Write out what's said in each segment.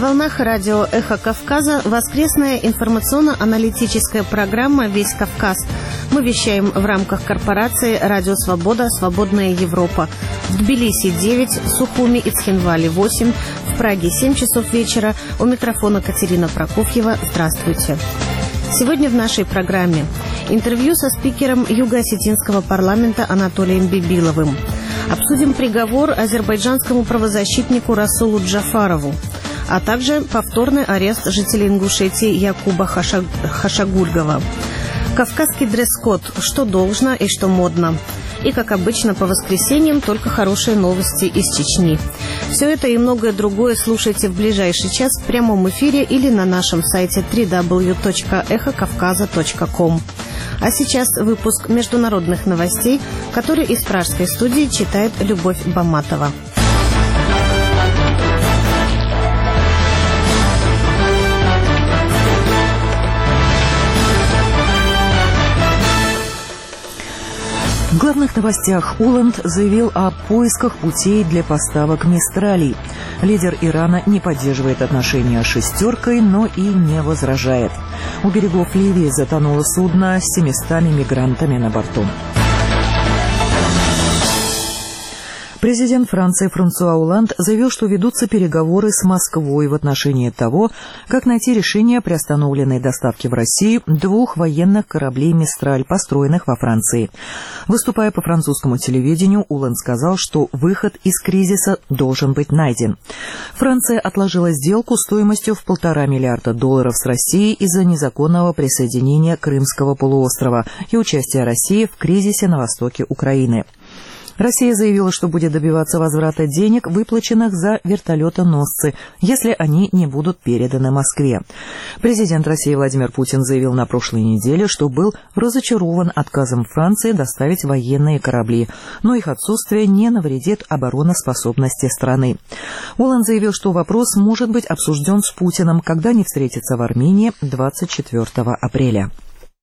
волнах радио «Эхо Кавказа» воскресная информационно-аналитическая программа «Весь Кавказ». Мы вещаем в рамках корпорации «Радио Свобода. Свободная Европа». В Тбилиси 9, в Сухуми и Цхинвале 8, в Праге 7 часов вечера. У микрофона Катерина Прокофьева. Здравствуйте. Сегодня в нашей программе интервью со спикером Юго-Осетинского парламента Анатолием Бибиловым. Обсудим приговор азербайджанскому правозащитнику Расулу Джафарову, а также повторный арест жителей Ингушетии Якуба Хашагульгова. Кавказский дресс-код, что должно и что модно. И, как обычно, по воскресеньям только хорошие новости из Чечни. Все это и многое другое слушайте в ближайший час в прямом эфире или на нашем сайте www.эхокавказа.ком. А сейчас выпуск международных новостей, который из пражской студии читает Любовь Баматова. В главных новостях Уланд заявил о поисках путей для поставок «Мистралей». Лидер Ирана не поддерживает отношения с «шестеркой», но и не возражает. У берегов Ливии затонуло судно с 700 мигрантами на борту. Президент Франции Франсуа Олланд заявил, что ведутся переговоры с Москвой в отношении того, как найти решение приостановленной доставки в Россию 2 военных кораблей «Мистраль», построенных во Франции. Выступая по французскому телевидению, Олланд сказал, что выход из кризиса должен быть найден. Франция отложила сделку стоимостью в $1,5 миллиарда с Россией из-за незаконного присоединения Крымского полуострова и участия России в кризисе на востоке Украины. Россия заявила, что будет добиваться возврата денег, выплаченных за вертолетоносцы, если они не будут переданы Москве. Президент России Владимир Путин заявил на прошлой неделе, что был разочарован отказом Франции доставить военные корабли, но их отсутствие не навредит обороноспособности страны. Олланд заявил, что вопрос может быть обсужден с Путиным, когда они встретятся в Армении 24 апреля.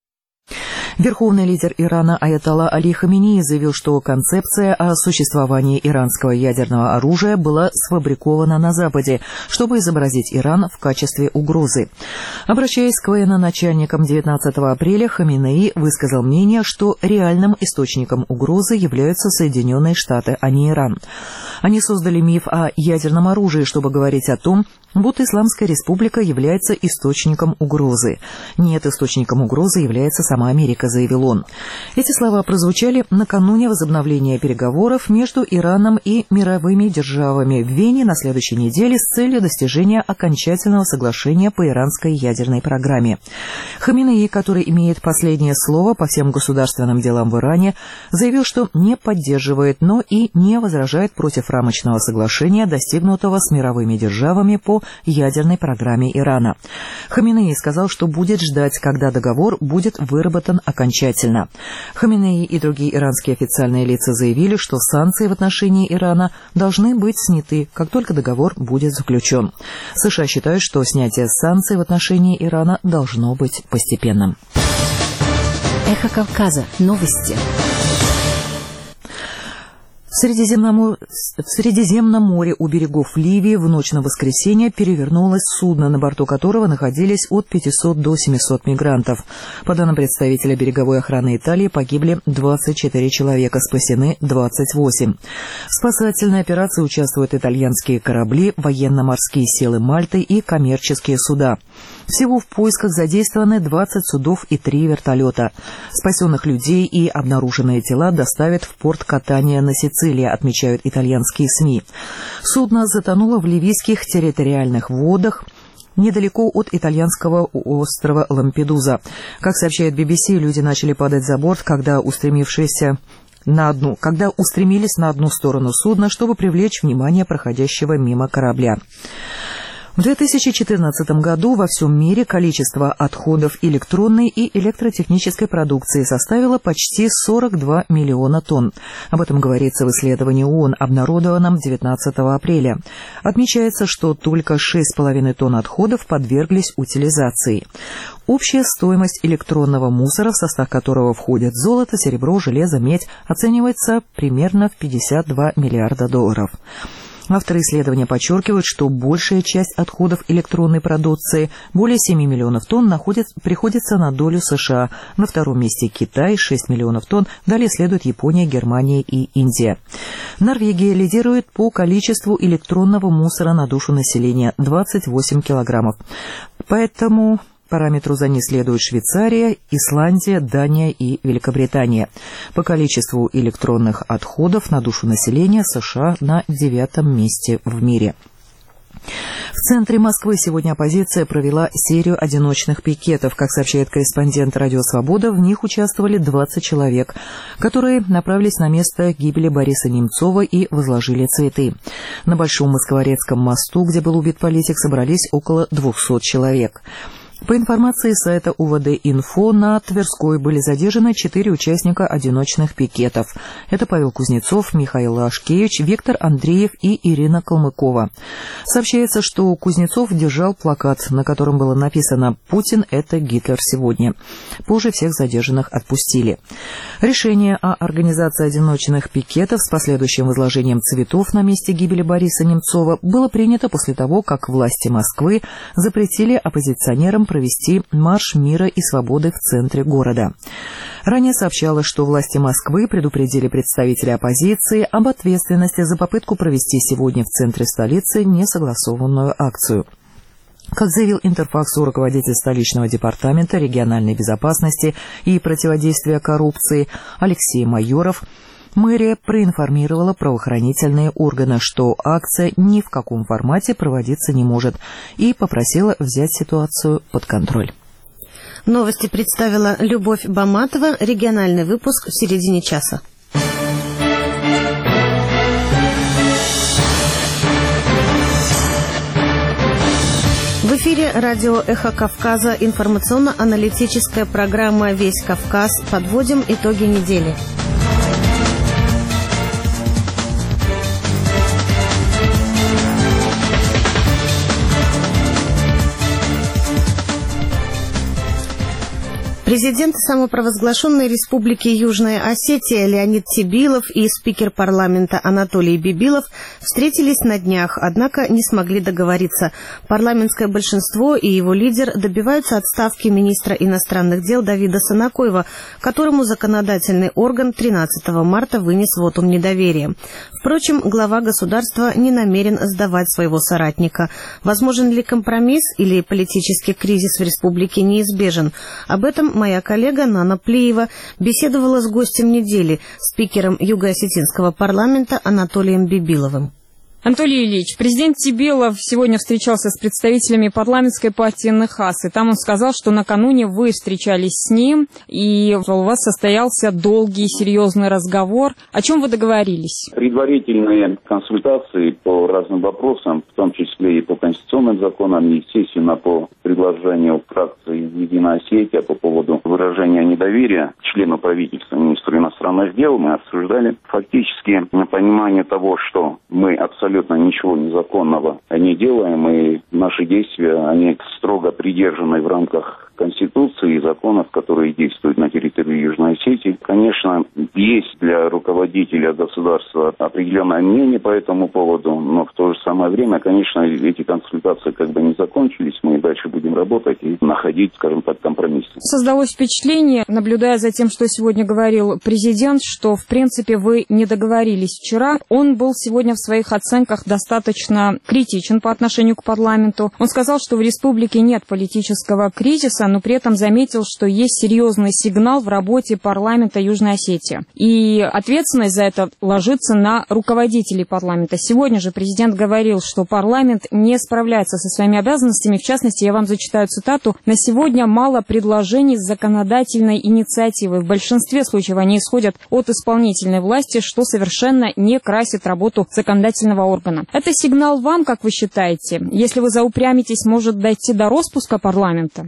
Верховный лидер Ирана Аятолла Али Хаминеи заявил, что концепция о существовании иранского ядерного оружия была сфабрикована на Западе, чтобы изобразить Иран в качестве угрозы. Обращаясь к военноначальникам 19 апреля, Хаминеи высказал мнение, что реальным источником угрозы являются Соединенные Штаты, а не Иран. Они создали миф о ядерном оружии, чтобы говорить о том, будто Исламская республика является источником угрозы. Нет, источником угрозы является сама Америка, заявил он. Эти слова прозвучали накануне возобновления переговоров между Ираном и мировыми державами в Вене на следующей неделе с целью достижения окончательного соглашения по иранской ядерной программе. Хаминеи, который имеет последнее слово по всем государственным делам в Иране, заявил, что не поддерживает, но и не возражает против рамочного соглашения, достигнутого с мировыми державами по ядерной программе Ирана. Хаминеи сказал, что будет ждать, когда договор будет выработан окончательно. Хаминеи и другие иранские официальные лица заявили, что санкции в отношении Ирана должны быть сняты, как только договор будет заключен. США считают, что снятие санкций в отношении Ирана должно быть постепенным. Эхо Кавказа. Новости. В Средиземном море у берегов Ливии в ночь на воскресенье перевернулось судно, на борту которого находились от 500 до 700 мигрантов. По данным представителя береговой охраны Италии, погибли 24 человека, спасены 28. В спасательной операции участвуют итальянские корабли, военно-морские силы Мальты и коммерческие суда. Всего в поисках задействованы 20 судов и 3 вертолета. Спасенных людей и обнаруженные тела доставят в порт Катания на Сицилии, отмечают итальянские СМИ. Судно затонуло в ливийских территориальных водах недалеко от итальянского острова Лампедуза. Как сообщает BBC, люди начали падать за борт, когда устремились на одну сторону судна, чтобы привлечь внимание проходящего мимо корабля. В 2014 году во всем мире количество отходов электронной и электротехнической продукции составило почти 42 миллиона тонн. Об этом говорится в исследовании ООН, обнародованном 19 апреля. Отмечается, что только 6,5 тонн отходов подверглись утилизации. Общая стоимость электронного мусора, в состав которого входят золото, серебро, железо, медь, оценивается примерно в $52 миллиарда. Авторы исследования подчеркивают, что большая часть отходов электронной продукции, более 7 миллионов тонн, приходится на долю США. На втором месте Китай, 6 миллионов тонн, далее следуют Япония, Германия и Индия. Норвегия лидирует по количеству электронного мусора на душу населения – 28 килограммов. По этому параметру за ней следуют Швейцария, Исландия, Дания и Великобритания. По количеству электронных отходов на душу населения США на 9-м месте в мире. В центре Москвы сегодня оппозиция провела серию одиночных пикетов. Как сообщает корреспондент «Радио Свобода», в них участвовали 20 человек, которые направились на место гибели Бориса Немцова и возложили цветы. На Большом Москворецком мосту, где был убит политик, собрались около 200 человек. По информации сайта УВД-Инфо, на Тверской были задержаны 4 участника одиночных пикетов. Это Павел Кузнецов, Михаил Ашкевич, Виктор Андреев и Ирина Калмыкова. Сообщается, что Кузнецов держал плакат, на котором было написано «Путин – это Гитлер сегодня». Позже всех задержанных отпустили. Решение о организации одиночных пикетов с последующим возложением цветов на месте гибели Бориса Немцова было принято после того, как власти Москвы запретили оппозиционерам провести марш мира и свободы в центре города. Ранее сообщалось, что власти Москвы предупредили представителей оппозиции об ответственности за попытку провести сегодня в центре столицы несогласованную акцию. Как заявил Интерфаксу руководитель столичного департамента региональной безопасности и противодействия коррупции Алексей Майоров, мэрия проинформировала правоохранительные органы, что акция ни в каком формате проводиться не может, и попросила взять ситуацию под контроль. Новости представила Любовь Баматова. Региональный выпуск в середине часа. В эфире радио «Эхо Кавказа», информационно-аналитическая программа «Весь Кавказ». Подводим итоги недели. Президент самопровозглашенной Республики Южная Осетия Леонид Тебилов и спикер парламента Анатолий Бибилов встретились на днях, однако не смогли договориться. Парламентское большинство и его лидер добиваются отставки министра иностранных дел Давида Сынакоева, которому законодательный орган 13 марта вынес вотум недоверия. Впрочем, глава государства не намерен сдавать своего соратника. Возможен ли компромисс или политический кризис в республике неизбежен? Об этом моя коллега Нана Плиева беседовала с гостем недели, спикером Юго-Осетинского парламента Анатолием Бибиловым. Анатолий Ильич, президент Тебилов сегодня встречался с представителями парламентской партии НХАС, и там он сказал, что накануне вы встречались с ним, и у вас состоялся долгий и серьезный разговор. О чем вы договорились? Предварительные консультации по разным вопросам, в том числе и по конституционным законам, естественно, по предложению фракции «Единая Осетия» по поводу выражения недоверия члену правительства, министру иностранных дел, мы обсуждали фактически понимание того, что мы абсолютно ничего незаконного не делаем, и наши действия, они строго придержаны в рамках Конституции и законов, которые действуют на территории Южной Осетии. Конечно, есть для руководителя государства определенное мнение по этому поводу, но в то же самое время, конечно, эти консультации не закончились, мы дальше будем работать и находить, скажем так, компромисс. Создалось впечатление, наблюдая за тем, что сегодня говорил президент, что, в принципе, вы не договорились вчера. Он был сегодня в своих оценках достаточно критичен по отношению к парламенту. Он сказал, что в республике нет политического кризиса, но при этом заметил, что есть серьезный сигнал в работе парламента Южной Осетии. И ответственность за это ложится на руководителей парламента. Сегодня же президент говорил, что парламент не справляется со своими обязанностями. В частности, я вам зачитаю цитату: «На сегодня мало предложений с законодательной инициативой. В большинстве случаев они исходят от исполнительной власти, что совершенно не красит работу законодательного органа». Это сигнал вам, как вы считаете? Если вы заупрямитесь, может дойти до распуска парламента? Для того,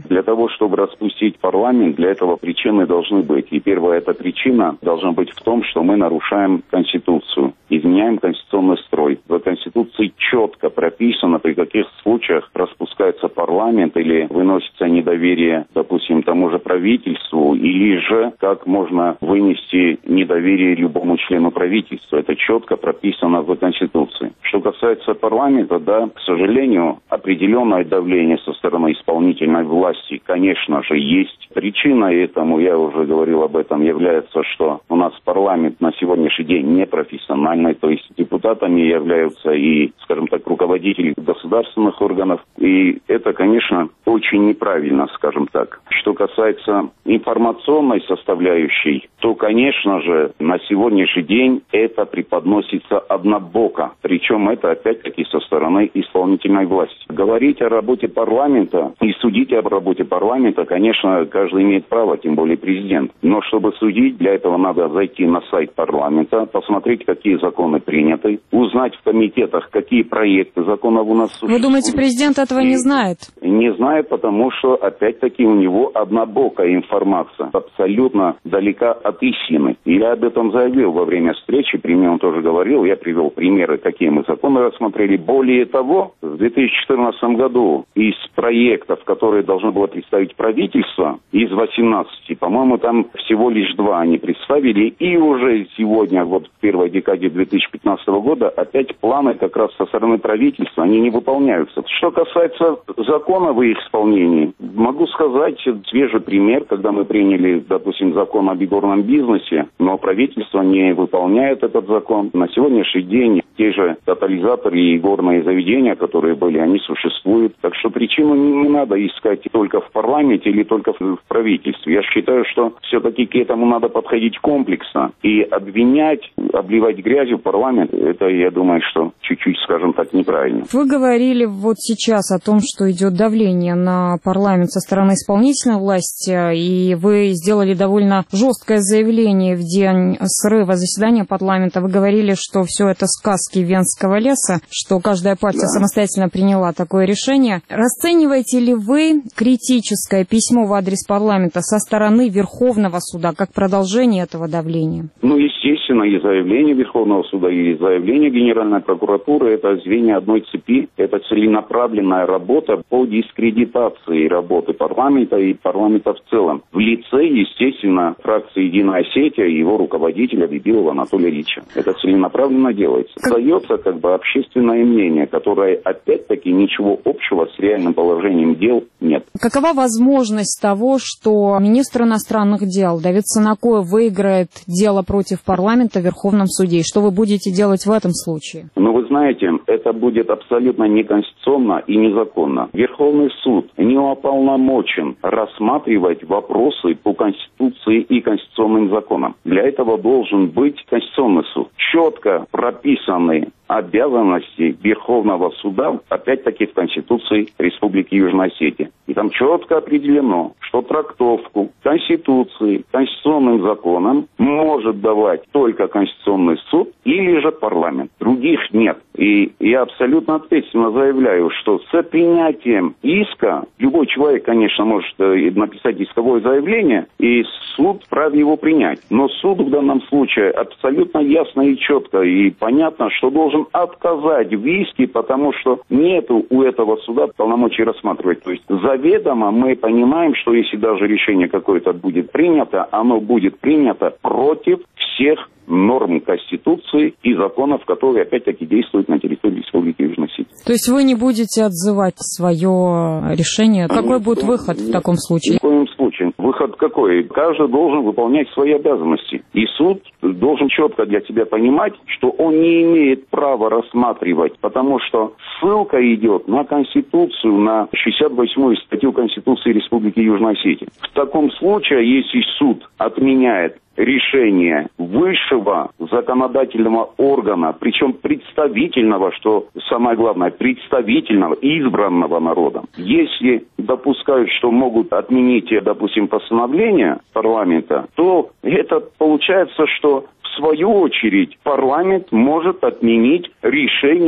чтобы распустить парламент, для этого причины должны быть. И первая эта причина должна быть в том, что мы нарушаем Конституцию, изменяем конституционный строй. В Конституции четко прописано, при каких случаях распускается парламент или выносится недоверие, допустим, тому же правительству, или же как можно вынести недоверие любому члену правительства. Это четко прописано в Конституции. Что касается парламента, да, к сожалению, определенное давление со стороны исполнительной власти, конечно же, есть. Причиной этому, я уже говорил об этом, является, что у нас парламент на сегодняшний день непрофессиональный, то есть депутатами являются и, скажем так, руководители государственных органов. И это, конечно, очень неправильно, скажем так. Что касается информационной составляющей, то, конечно же, на сегодняшний день это преподносится однобоко. Причем это, опять-таки, со стороны исполнительной власти. Говорить о работе парламента и судить об работе парламента, конечно, каждый имеет право, тем более президент. Но чтобы судить, для этого надо зайти на сайт парламента, посмотреть, какие законы приняты, узнать в комитетах, какие проекты законов у нас существуют. Вы думаете, президент этого не знает? Не знает, потому что, опять-таки, у него однобокая информация, абсолютно далека от истины. И я об этом заявил во время встречи, при мне он тоже говорил, я привел примеры, какие мы законы рассмотрели. Более того, в 2014 году из проектов, которые должно было представить правительство, из 18, по-моему, там всего лишь 2 они представили, и уже сегодня, вот в первой декаде 2015 года, опять планы как раз со стороны правительства, они не выполняются. Что касается закона в их исполнении, могу сказать свежий пример, когда мы приняли, допустим, закон об игорном бизнесе, но правительство не выполняет этот закон. На сегодняшний день те же тотализаторы и игорные заведения, которые были, они существуют. Так что причину не надо искать только в парламенте или только в правительстве. Я считаю, что все-таки к этому надо подходить комплексно. И обвинять, обливать грязью парламент, это, я думаю, что чуть-чуть, скажем так, неправильно. Вы говорили вот сейчас о том, что идет давление на парламент со стороны исполнительной власти, и вы сделали довольно жесткое заявление в день срыва заседания парламента. Вы говорили, что все это сказки Венского леса, что каждая партия самостоятельно приняла такое решение. Расцениваете ли вы критическое письмо в адрес парламента со стороны Верховного суда как продолжение этого давления? Ну, естественно, и заявление Верховного суда, и заявление Генеральной прокуратуры – это звенья одной цепи. Это целенаправленная работа по дискредитации работы парламента и парламента в целом. В лице, естественно, фракции «Единая Осетия» и его руководителя Бибилова Анатолия Ильича. Это целенаправленно делается. Дается как бы общественное мнение, которое, опять-таки, ничего общего с реальным положением дел нет. Какова возможность того, что министр иностранных дел Давид Сынакоев выиграет дело против парламента в Верховном суде? И что вы будете делать в этом случае? Ну, вы знаете, это будет абсолютно неконституционно и незаконно. Верховный суд не уполномочен рассматривать вопросы по Конституции и конституционным законам. Для этого должен быть Конституционный суд. Четко прописаны обязанности Верховного суда, опять-таки, в Конституции Республики Южная Осетия. И там четко определено, что трактовку Конституции, конституционным законам может давать только Конституционный суд или же парламент. Других нет. И я абсолютно ответственно заявляю, что с принятием иска любой человек, конечно, может написать исковое заявление, и суд вправе его принять. Но суд в данном случае абсолютно ясно и четко и понятно, что должен отказать в иске, потому что нет у этого суда полномочий рассматривать. То есть заведомо мы понимаем, что если даже решение какое-то будет принято, оно будет принято против всех норм Конституции и законов, которые, опять-таки, действуют на территории Республики Южная Осетия. То есть вы не будете отзывать свое решение? Какой будет выход в таком случае? Ни в коем случае. Выход какой? Каждый должен выполнять свои обязанности. И суд должен четко для себя понимать, что он не имеет права рассматривать, потому что ссылка идет на Конституцию, на 68-ю статью Конституции Республики Южная Осетия. В таком случае, если суд отменяет решение высшего законодательного органа, причем представительного, что самое главное, представительного, избранного народом. Если допускают, что могут отменить, допустим, постановление парламента, то это получается, что в свою очередь парламент может отменить решение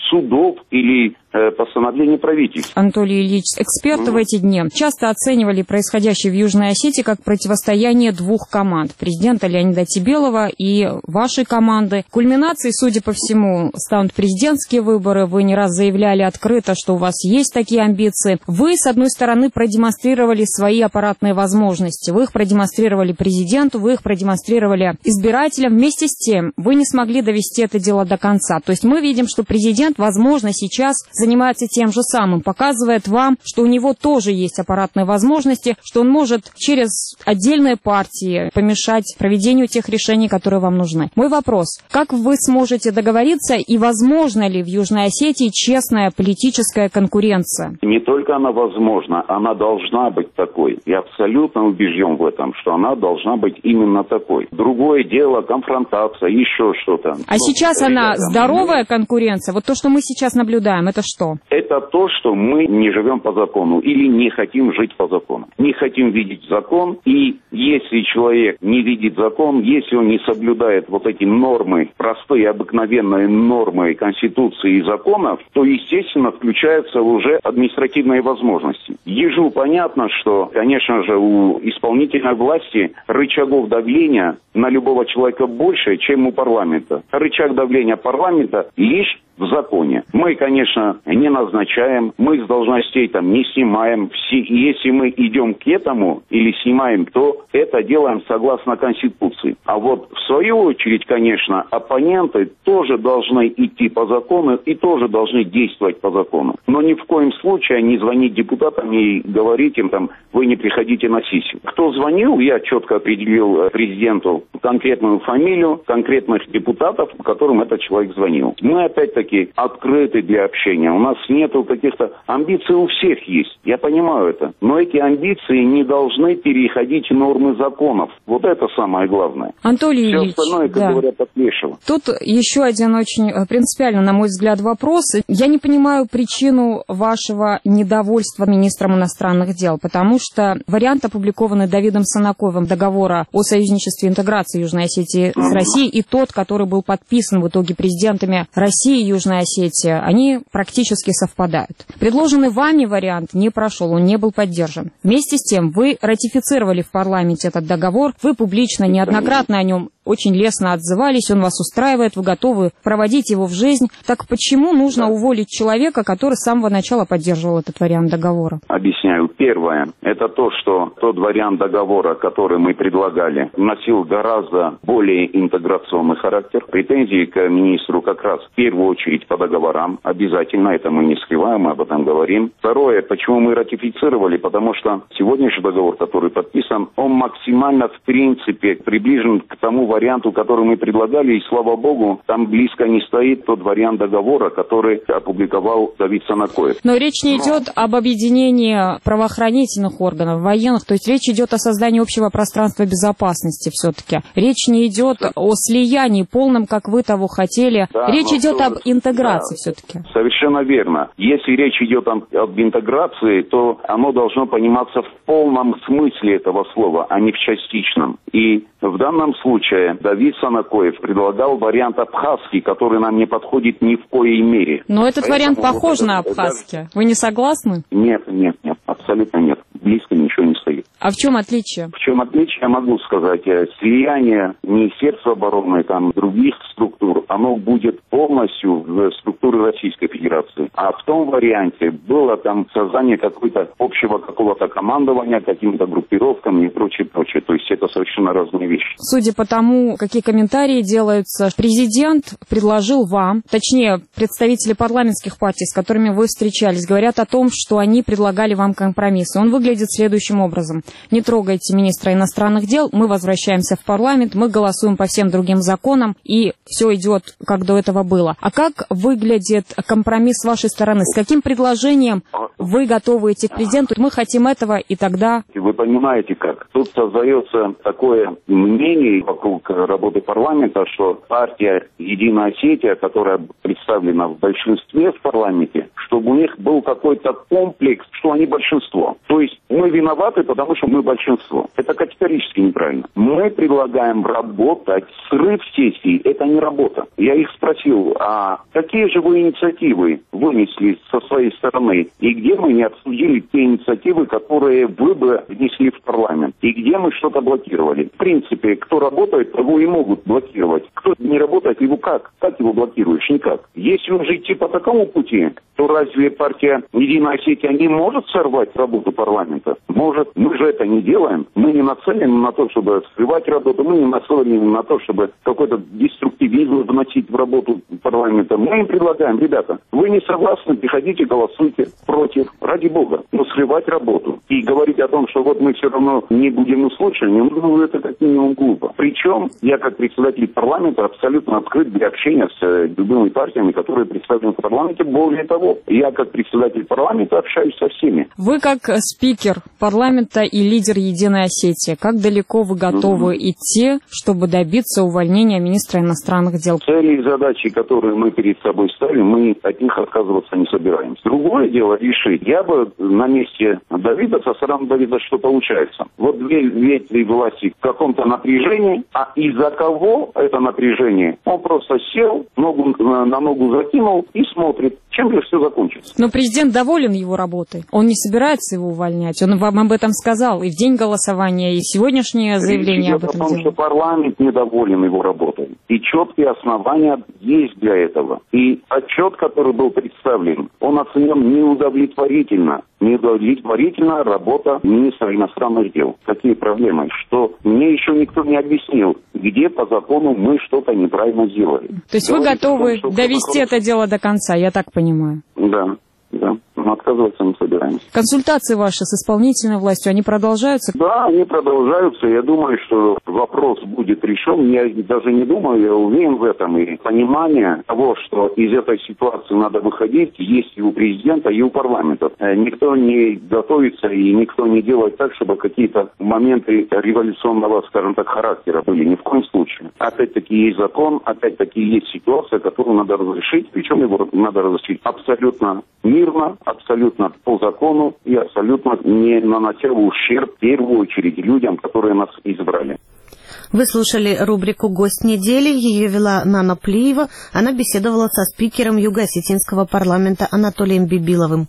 судов или постановление правительства. Анатолий Ильич, эксперты в эти дни часто оценивали происходящее в Южной Осетии как противостояние двух команд. Президента Леонида Тибелова и вашей команды. Кульминацией, судя по всему, станут президентские выборы. Вы не раз заявляли открыто, что у вас есть такие амбиции. Вы, с одной стороны, продемонстрировали свои аппаратные возможности. Вы их продемонстрировали президенту, вы их продемонстрировали избирателям. Вместе с тем, вы не смогли довести это дело до конца. То есть мы видим, что президент, возможно, сейчас занимается тем же самым, показывает вам, что у него тоже есть аппаратные возможности, что он может через отдельные партии помешать проведению тех решений, которые вам нужны. Мой вопрос: как вы сможете договориться и возможно ли в Южной Осетии честная политическая конкуренция? Не только она возможна, она должна быть такой. Я абсолютно убежден в этом, что она должна быть именно такой. Другое дело — конфронтация, еще что-то. А сейчас она здоровая конкуренция? Вот то, что мы сейчас наблюдаем, это что? Это то, что мы не живем по закону или не хотим жить по закону. Не хотим видеть закон, и если человек не видит закон, если он не соблюдает вот эти нормы, простые, обыкновенные нормы Конституции и законов, то, естественно, включаются уже административные возможности. Ежу понятно, что, конечно же, у исполнительной власти рычагов давления на любого человека больше, чем у парламента. Рычаг давления парламента лишь в законе. Мы, конечно, не назначаем, мы с должностей там не снимаем. Если мы идем к этому или снимаем, то это делаем согласно Конституции. А вот в свою очередь, конечно, оппоненты тоже должны идти по закону и тоже должны действовать по закону. Но ни в коем случае не звонить депутатам и говорить им там: вы не приходите на сессию. Кто звонил, я четко определил президенту конкретную фамилию, конкретных депутатов, которым этот человек звонил. Мы опять-таки открыты для общения. У нас нету каких-то амбиций, у всех есть. Я понимаю это. Но эти амбиции не должны переходить нормы законов. Вот это самое главное. Анатолий Ильич, все остальное, как говорят, отвешивало. Тут еще один очень принципиальный, на мой взгляд, вопрос. Я не понимаю причину вашего недовольства министром иностранных дел, потому что вариант, опубликованный Давидом Санаковым договора о союзничестве и интеграции Южной Осетии с Россией, и тот, который был подписан в итоге президентами России и Южной Осетии, они практически совпадают. Предложенный вами вариант не прошел, он не был поддержан. Вместе с тем, вы ратифицировали в парламенте этот договор, вы публично неоднократно о нем очень лестно отзывались, он вас устраивает, вы готовы проводить его в жизнь. Так почему нужно уволить человека, который с самого начала поддерживал этот вариант договора? Объясняю. Первое, это то, что тот вариант договора, который мы предлагали, носил гораздо более интеграционный характер. Претензии к министру как раз в первую очередь по договорам. Обязательно, это мы не скрываем, мы об этом говорим. Второе, почему мы ратифицировали, потому что сегодняшний договор, который подписан, он максимально в принципе приближен к тому варианту, который мы предлагали, и, слава богу, там близко не стоит тот вариант договора, который опубликовал Давид Санакоев. Но речь не идет об объединении правоохранительных органов, военных, то есть речь идет о создании общего пространства безопасности все-таки. Речь не идет о слиянии полном, как вы того хотели. Да, речь идет об интеграции все-таки. Совершенно верно. Если речь идет об интеграции, то оно должно пониматься в полном смысле этого слова, а не в частичном. И в данном случае Давид Санакоев предлагал вариант абхазский, который нам не подходит ни в коей мере. Но этот вариант похож на абхазский. Вы не согласны? Нет, абсолютно нет. Близко ничего не стоит. А в чем отличие? В чем отличие, я могу сказать. Слияние Министерства обороны, там, других структур, оно будет полностью в структуре Российской Федерации. А в том варианте было там создание какого-то общего какого-то командования, каким-то группировкам и прочее. То есть это совершенно разные вещи. Судя по тому, какие комментарии делаются, президент предложил вам, точнее, представители парламентских партий, с которыми вы встречались, говорят о том, что они предлагали вам компромисс. Он выглядит следующим образом. Не трогайте министра иностранных дел, мы возвращаемся в парламент, мы голосуем по всем другим законам, и все идет, как до этого было. А как выглядит компромисс с вашей стороны? С каким предложением вы готовы идти к президенту? Мы хотим этого, и тогда... Вы понимаете как? Тут создается такое мнение вокруг работы парламента, что партия «Единая Осетия», которая представлена в большинстве в парламенте, чтобы у них был какой-то комплекс, что они большинство. То есть мы виноваты, потому что мы большинство. Это категорически неправильно. Мы предлагаем работать. Срыв сессии – это не работа. Я их спросил, а какие же вы инициативы вынесли со своей стороны? И где мы не обсудили те инициативы, которые вы бы внесли в парламент? И где мы что-то блокировали? В принципе, кто работает, того и могут блокировать. Кто не работает, его как? Как его блокируешь? Никак. Если уже идти по такому пути, то разве партия «Единая Осетия» не может сорвать работу парламента? Может. Мы же это не делаем. Мы не нацелены на то, чтобы срывать работу. Мы не нацелены на то, чтобы какой-то деструктивизм вносить в работу парламента. Мы им предлагаем, ребята, вы не согласны, приходите, голосуйте против. Ради бога. Но срывать работу. И говорить о том, что вот мы все равно не будем услышаны, ну, это как минимум глупо. Причем я, как председатель парламента, абсолютно открыт для общения с любыми партиями, которые представлены в парламенте. Более того, я, как председатель парламента, общаюсь со всеми. Вы, как спикер парламента и лидер «Единой Осетии», как далеко вы готовы идти, чтобы добиться увольнения министра иностранных дел? Цели и задачи, которые мы перед собой ставим, мы от них отказываться не собираемся. Другое дело решить. Я бы на месте Давида, со стороны Давида, что получается. Вот две ветви власти в каком-то напряжении, а из-за кого это напряжение? Он просто сел, ногу на ногу закинул и смотрит, чем же все закончится. Но президент доволен его работой. Он не собирается его увольнять. Он вам об этом сказал и в день голосования, и сегодняшнее заявление об этом делает. Дело в том, что парламент недоволен его работой. И четкие основания есть для этого. И отчет, который был представлен, он оценен неудовлетворительно. Неудовлетворительна работа министра иностранных дел. Какие проблемы? Что мне еще никто не объяснил, где по закону мы что-то неправильно сделали. То есть вы готовы довести это дело до конца, я так понимаю? Да. Но отказываться не собираемся. Консультации ваши с исполнительной властью, они продолжаются? Да, они продолжаются. Я думаю, что вопрос будет решен. Я даже не думаю, я уверен в этом. И понимание того, что из этой ситуации надо выходить, есть и у президента, и у парламента. Никто не готовится и никто не делает так, чтобы какие-то моменты революционного, скажем так, характера были. Ни в коем случае. Опять-таки есть закон, опять-таки есть ситуация, которую надо разрешить. Причем его надо разрешить абсолютно мирно, абсолютно по закону и абсолютно не нанося ущерб в первую очередь людям, которые нас избрали. Вы слушали рубрику «Гость недели». Ее вела Нана Плиева. Она беседовала со спикером Юго-Осетинского парламента Анатолием Бибиловым.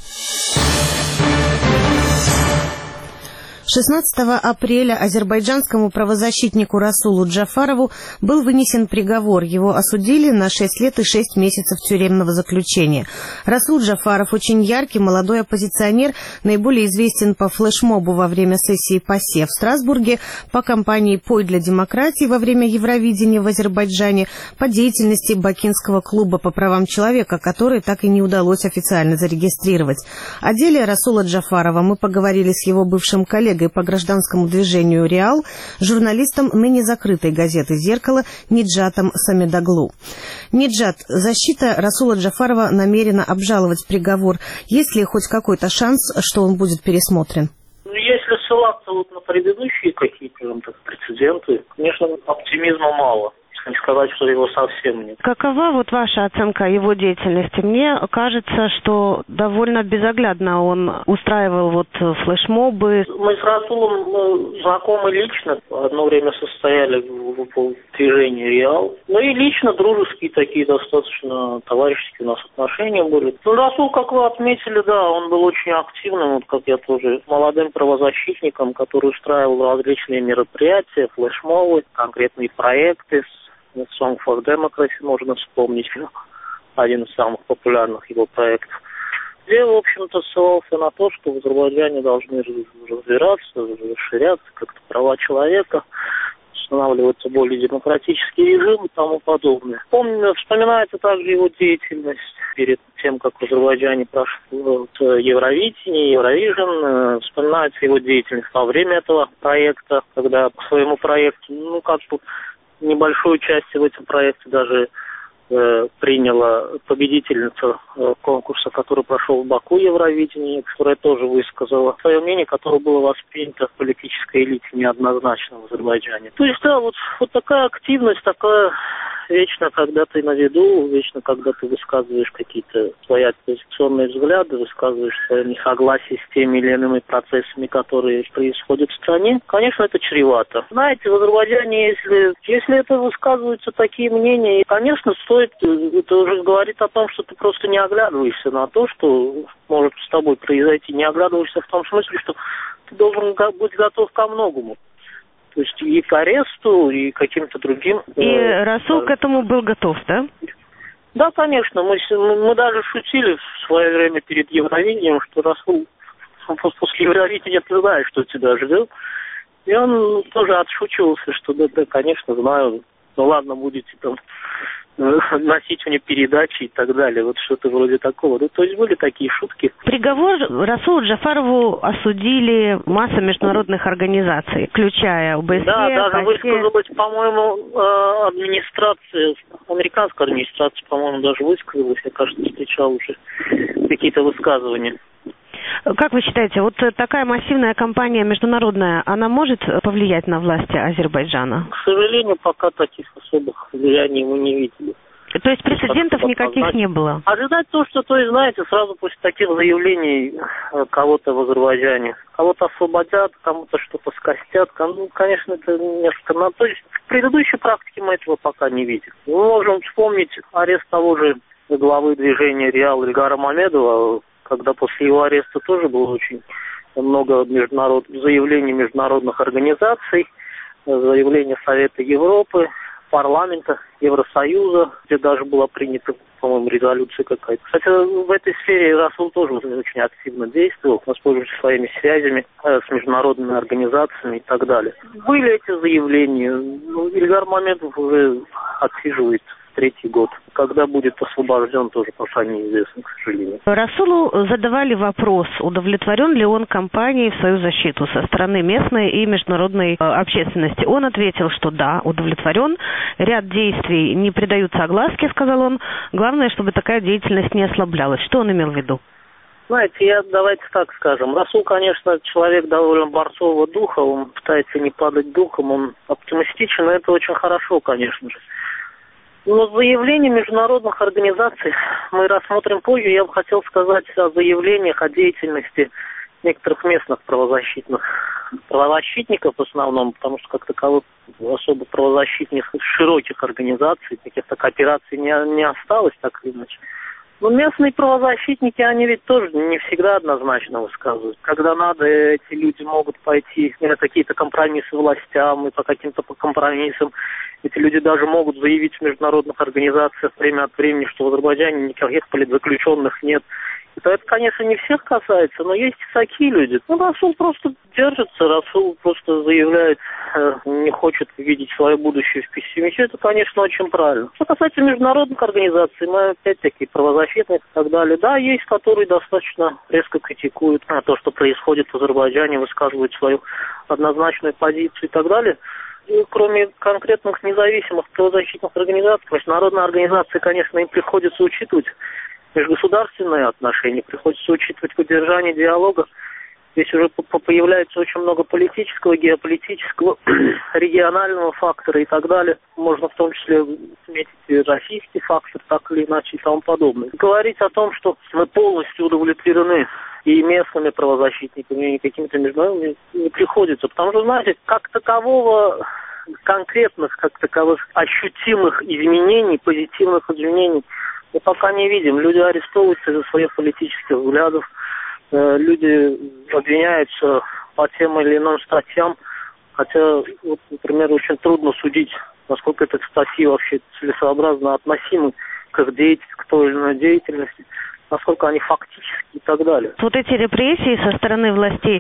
16 апреля азербайджанскому правозащитнику Расулу Джафарову был вынесен приговор. Его осудили на 6 лет и 6 месяцев тюремного заключения. Расул Джафаров очень яркий молодой оппозиционер, наиболее известен по флешмобу во время сессии ПАСЕ в Страсбурге, по кампании «Пой для демократии» во время Евровидения в Азербайджане, по деятельности Бакинского клуба по правам человека, который так и не удалось официально зарегистрировать. О деле Расула Джафарова мы поговорили с его бывшим коллегой по гражданскому движению «Реал», журналистом ныне закрытой газеты «Зеркало» Ниджатом Самедаглу. Ниджат, защита Расула Джафарова намерена обжаловать приговор. Есть ли хоть какой-то шанс, что он будет пересмотрен? Если ссылаться вот на предыдущие какие-то прецеденты, конечно, оптимизма мало. Не сказать, что его совсем нет. Какова вот ваша оценка его деятельности? Мне кажется, что довольно безоглядно он устраивал вот флешмобы. Мы с Расулом знакомы лично. Одно время состояли в движении «Реал». Ну и лично дружеские такие достаточно товарищеские у нас отношения были. Ну, Расул, как вы отметили, да, он был очень активным, вот как я тоже, молодым правозащитником, который устраивал различные мероприятия, флешмобы, конкретные проекты. Song for Democracy можно вспомнить, один из самых популярных его проектов, где, в общем-то, ссылался на то, что в Азербайджане должны разбираться, расширяться как-то права человека, устанавливаться более демократический режим и тому подобное. Вспоминается также его деятельность перед тем, как в Азербайджане прошло Евровидение, Евровижн. Вспоминается его деятельность во время этого проекта, когда по своему проекту, небольшую часть в этом проекте даже приняла победительница конкурса, который прошел в Баку, Евровидение, которая тоже высказала свое мнение, которое было воспринято в политической элите неоднозначно в Азербайджане. То есть, да, вот такая активность, такая вечно, когда ты на виду, вечно, когда ты высказываешь какие-то свои оппозиционные взгляды, высказываешь свое несогласие с теми или иными процессами, которые происходят в стране, конечно, это чревато. Знаете, в Азербайджане, если это высказываются такие мнения, конечно, стоит, это уже говорит о том, что ты просто не оглядываешься на то, что может с тобой произойти, не оглядываешься в том смысле, что ты должен быть готов ко многому. То есть и к аресту, и к каким-то другим. И Расул к этому был готов, да? Да, конечно. Мы даже шутили в свое время перед Евровидением, что Расул после Евровидения ты знаешь, что тебя ждет. И он тоже отшучивался, что да, конечно, знаю. Ну ладно, будете там носить мне передачи и так далее. Вот что-то вроде такого. Ну, то есть были такие шутки. Приговор Расулу Джафарову осудили масса международных организаций, включая ОБСЕ. Да, даже высказалась, по-моему, американская администрация, по-моему, даже высказалась. Я, кажется, встречал уже какие-то высказывания. Как вы считаете, вот такая массивная кампания международная, она может повлиять на власти Азербайджана? К сожалению, пока таких особых влияний мы не видели. То есть прецедентов никаких не было? Ожидать то, что, то есть, знаете, сразу после таких заявлений кого-то в Азербайджане, кого-то освободят, кому-то что-то скостят, ну, конечно, это несколько... То есть в предыдущей практике мы этого пока не видим. Мы можем вспомнить арест того же главы движения Реал Ильгара Мамедова, когда после его ареста тоже было очень много заявлений международных организаций, заявлений Совета Европы, парламента, Евросоюза, где даже была принята, по-моему, резолюция какая-то. Кстати, в этой сфере Расул тоже очень активно действовал, воспользовавшись своими связями с международными организациями и так далее. Были эти заявления. Ильгар Мамедов уже отсиживает третий год. Когда будет освобожден, тоже пока неизвестно, к сожалению. Расулу задавали вопрос, удовлетворен ли он кампанией в свою защиту со стороны местной и международной общественности. Он ответил, что да, удовлетворен. Ряд действий не придаются огласке, сказал он. Главное, чтобы такая деятельность не ослаблялась. Что он имел в виду? Знаете, давайте так скажем. Расул, конечно, человек довольно борцового духа, он пытается не падать духом, он оптимистичен, и это очень хорошо, конечно же. Но заявления международных организаций мы рассмотрим позже. Я бы хотел сказать о заявлениях о деятельности некоторых местных правозащитников в основном, потому что как таковых особо правозащитных широких организаций, каких-то коопераций не осталось, так или иначе. Но местные правозащитники, они ведь тоже не всегда однозначно высказывают. Когда надо, эти люди могут пойти на какие-то компромиссы властям, и по каким-то компромиссам эти люди даже могут заявить в международных организациях время от времени, что в Азербайджане никаких политзаключенных нет. Это, конечно, не всех касается, но есть и такие люди. Расул просто держится, Расул просто заявляет, не хочет видеть свое будущее в пессимизме. Это, конечно, очень правильно. Что касается международных организаций, мы опять-таки правозащитных и так далее. Да, есть, которые достаточно резко критикуют то, что происходит в Азербайджане, высказывают свою однозначную позицию и так далее. И кроме конкретных независимых правозащитных организаций, международные организации, конечно, им приходится учитывать межгосударственные отношения, приходится учитывать поддержание диалога. Здесь уже появляется очень много политического, геополитического, регионального фактора и так далее. Можно в том числе отметить и российский фактор, так или иначе и тому подобное. Говорить о том, что мы полностью удовлетворены и местными правозащитниками, и какими-то международными, не приходится. Потому что, знаете, как такового конкретных, как таковых ощутимых изменений, позитивных изменений мы пока не видим. Люди арестовываются из-за своих политических взглядов, люди обвиняются по тем или иным статьям, хотя, вот, например, очень трудно судить, насколько эти статьи вообще целесообразно относимы к их деятельности, к той или иной деятельности, насколько они фактически и так далее. Вот эти репрессии со стороны властей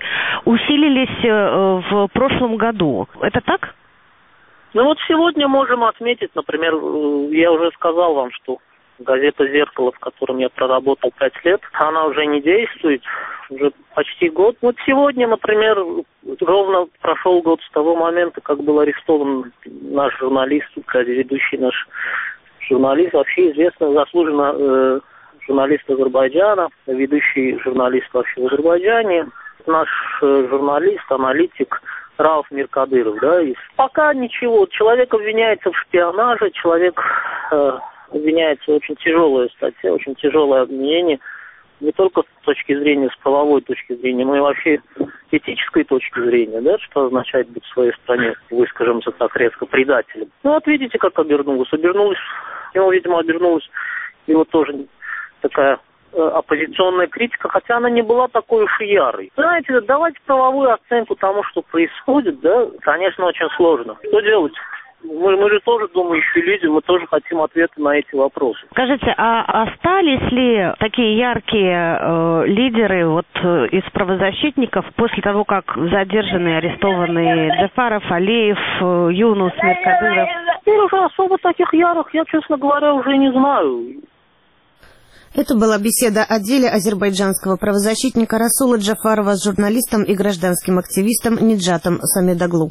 усилились в прошлом году. Это так? Ну вот сегодня можем отметить, например, я уже сказал вам, что газета «Зеркало», в котором я проработал 5 лет, она уже не действует, уже почти год. Вот сегодня, например, ровно прошел год с того момента, как был арестован наш журналист, ведущий наш журналист, вообще известный, заслуженно журналист Азербайджана, ведущий журналист вообще в Азербайджане. Наш журналист, аналитик Рауф Миркадыров, да, и пока ничего. Человек обвиняется в шпионаже, человек обвиняется, очень тяжелая статья, очень тяжелое обвинение, не только с точки зрения, с правовой точки зрения, но и вообще этической точки зрения, да, что означает быть в своей стране, выскажемся так резко, предателем. Ну, вот видите, как обернулось. Ему, видимо, обернулась его тоже такая оппозиционная критика, хотя она не была такой уж и ярой. Знаете, давать правовую оценку тому, что происходит, да, конечно, очень сложно. Что делать? Мы же тоже думающие люди, мы тоже хотим ответы на эти вопросы. Скажите, а остались ли такие яркие лидеры вот из правозащитников после того, как задержаны, арестованы Джафаров, Алиев, Юнус, Миркадыров? Теперь уже особо таких ярых, я, честно говоря, уже не знаю. Это была беседа о деле азербайджанского правозащитника Расула Джафарова с журналистом и гражданским активистом Ниджатом Самедаглу.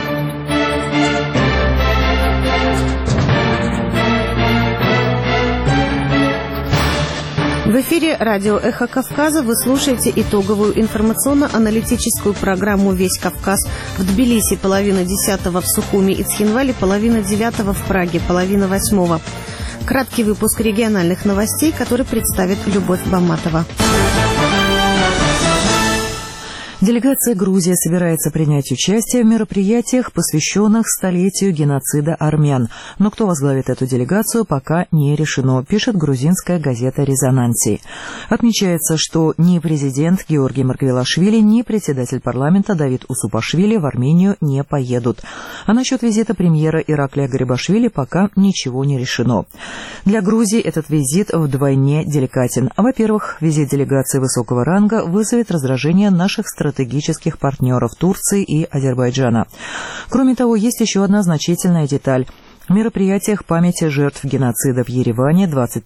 В эфире радио «Эхо Кавказа» вы слушаете итоговую информационно-аналитическую программу «Весь Кавказ». В Тбилиси 9:30, в Сухуми и Цхинвале 9:30, в Праге 7:30. Краткий выпуск региональных новостей, который представит Любовь Баматова. Делегация Грузии собирается принять участие в мероприятиях, посвященных столетию геноцида армян. Но кто возглавит эту делегацию, пока не решено, пишет грузинская газета «Резонанси». Отмечается, что ни президент Георгий Маргвелашвили, ни председатель парламента Давид Усупашвили в Армению не поедут. А насчет визита премьера Ираклия Гарибашвили пока ничего не решено. Для Грузии этот визит вдвойне деликатен. Во-первых, визит делегации высокого ранга вызовет раздражение наших стратегических партнеров Турции и Азербайджана. Кроме того, есть еще одна значительная деталь. В мероприятиях памяти жертв геноцида в Ереване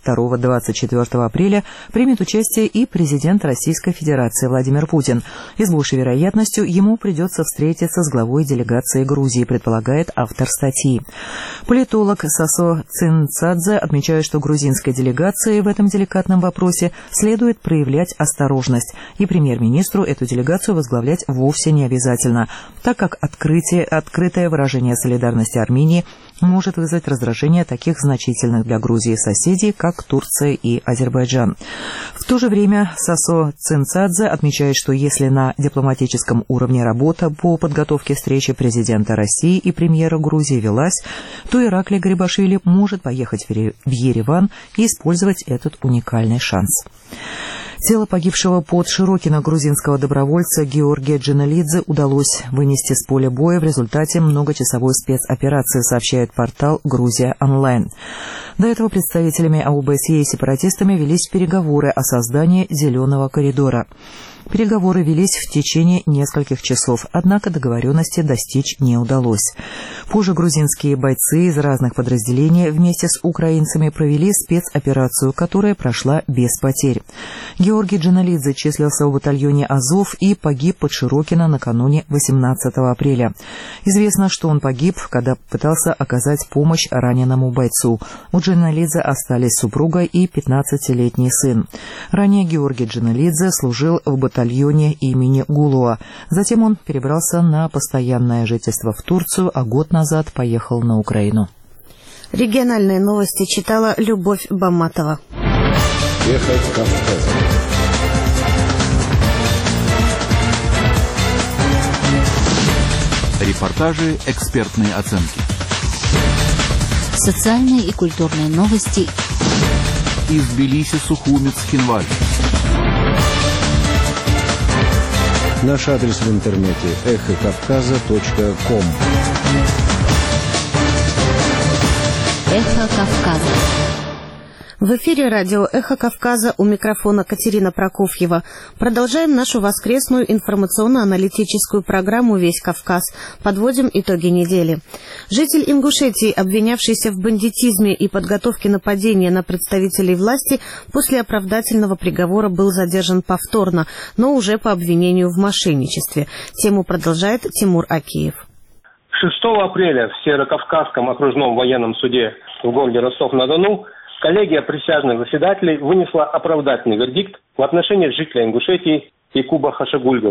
22-24 апреля примет участие и президент Российской Федерации Владимир Путин. И с большей вероятностью ему придется встретиться с главой делегации Грузии, предполагает автор статьи. Политолог Сасо Цинцадзе отмечает, что грузинской делегации в этом деликатном вопросе следует проявлять осторожность, и премьер-министру эту делегацию возглавлять вовсе не обязательно, так как открытое выражение солидарности Армении может вызвать раздражение таких значительных для Грузии соседей, как Турция и Азербайджан. В то же время Сасо Цинцадзе отмечает, что если на дипломатическом уровне работа по подготовке встречи президента России и премьера Грузии велась, то Ираклий Гарибашвили может поехать в Ереван и использовать этот уникальный шанс. Тело погибшего под Широкино грузинского добровольца Георгия Джиналидзе удалось вынести с поля боя в результате многочасовой спецоперации, сообщает портал «Грузия онлайн». До этого представителями ОБСЕ и сепаратистами велись переговоры о создании «Зеленого коридора». Переговоры велись в течение нескольких часов, однако договоренности достичь не удалось. Позже грузинские бойцы из разных подразделений вместе с украинцами провели спецоперацию, которая прошла без потерь. Георгий Джиналидзе числился в батальоне «Азов» и погиб под Широкино накануне 18 апреля. Известно, что он погиб, когда пытался оказать помощь раненому бойцу. У Джиналидзе остались супруга и 15-летний сын. Ранее Георгий Джиналидзе служил в батальоне имени Гулуа. Затем он перебрался на постоянное жительство в Турцию, а год назад поехал на Украину. Региональные новости читала Любовь Баматова. Ехать Кавказ. Репортажи, экспертные оценки. Социальные и культурные новости. Из Тбилиси, Сухуми, Цхинваль. Наш адрес в интернете эхокавказа.ком. Эхо Кавказа. В эфире радио «Эхо Кавказа», у микрофона Катерина Прокофьева. Продолжаем нашу воскресную информационно-аналитическую программу «Весь Кавказ». Подводим итоги недели. Житель Ингушетии, обвинявшийся в бандитизме и подготовке нападения на представителей власти, после оправдательного приговора был задержан повторно, но уже по обвинению в мошенничестве. Тему продолжает Тимур Акиев. 6 апреля в Северокавказском окружном военном суде в городе Ростов-на-Дону коллегия присяжных заседателей вынесла оправдательный вердикт в отношении жителя Ингушетии Якуба Хашагульгова.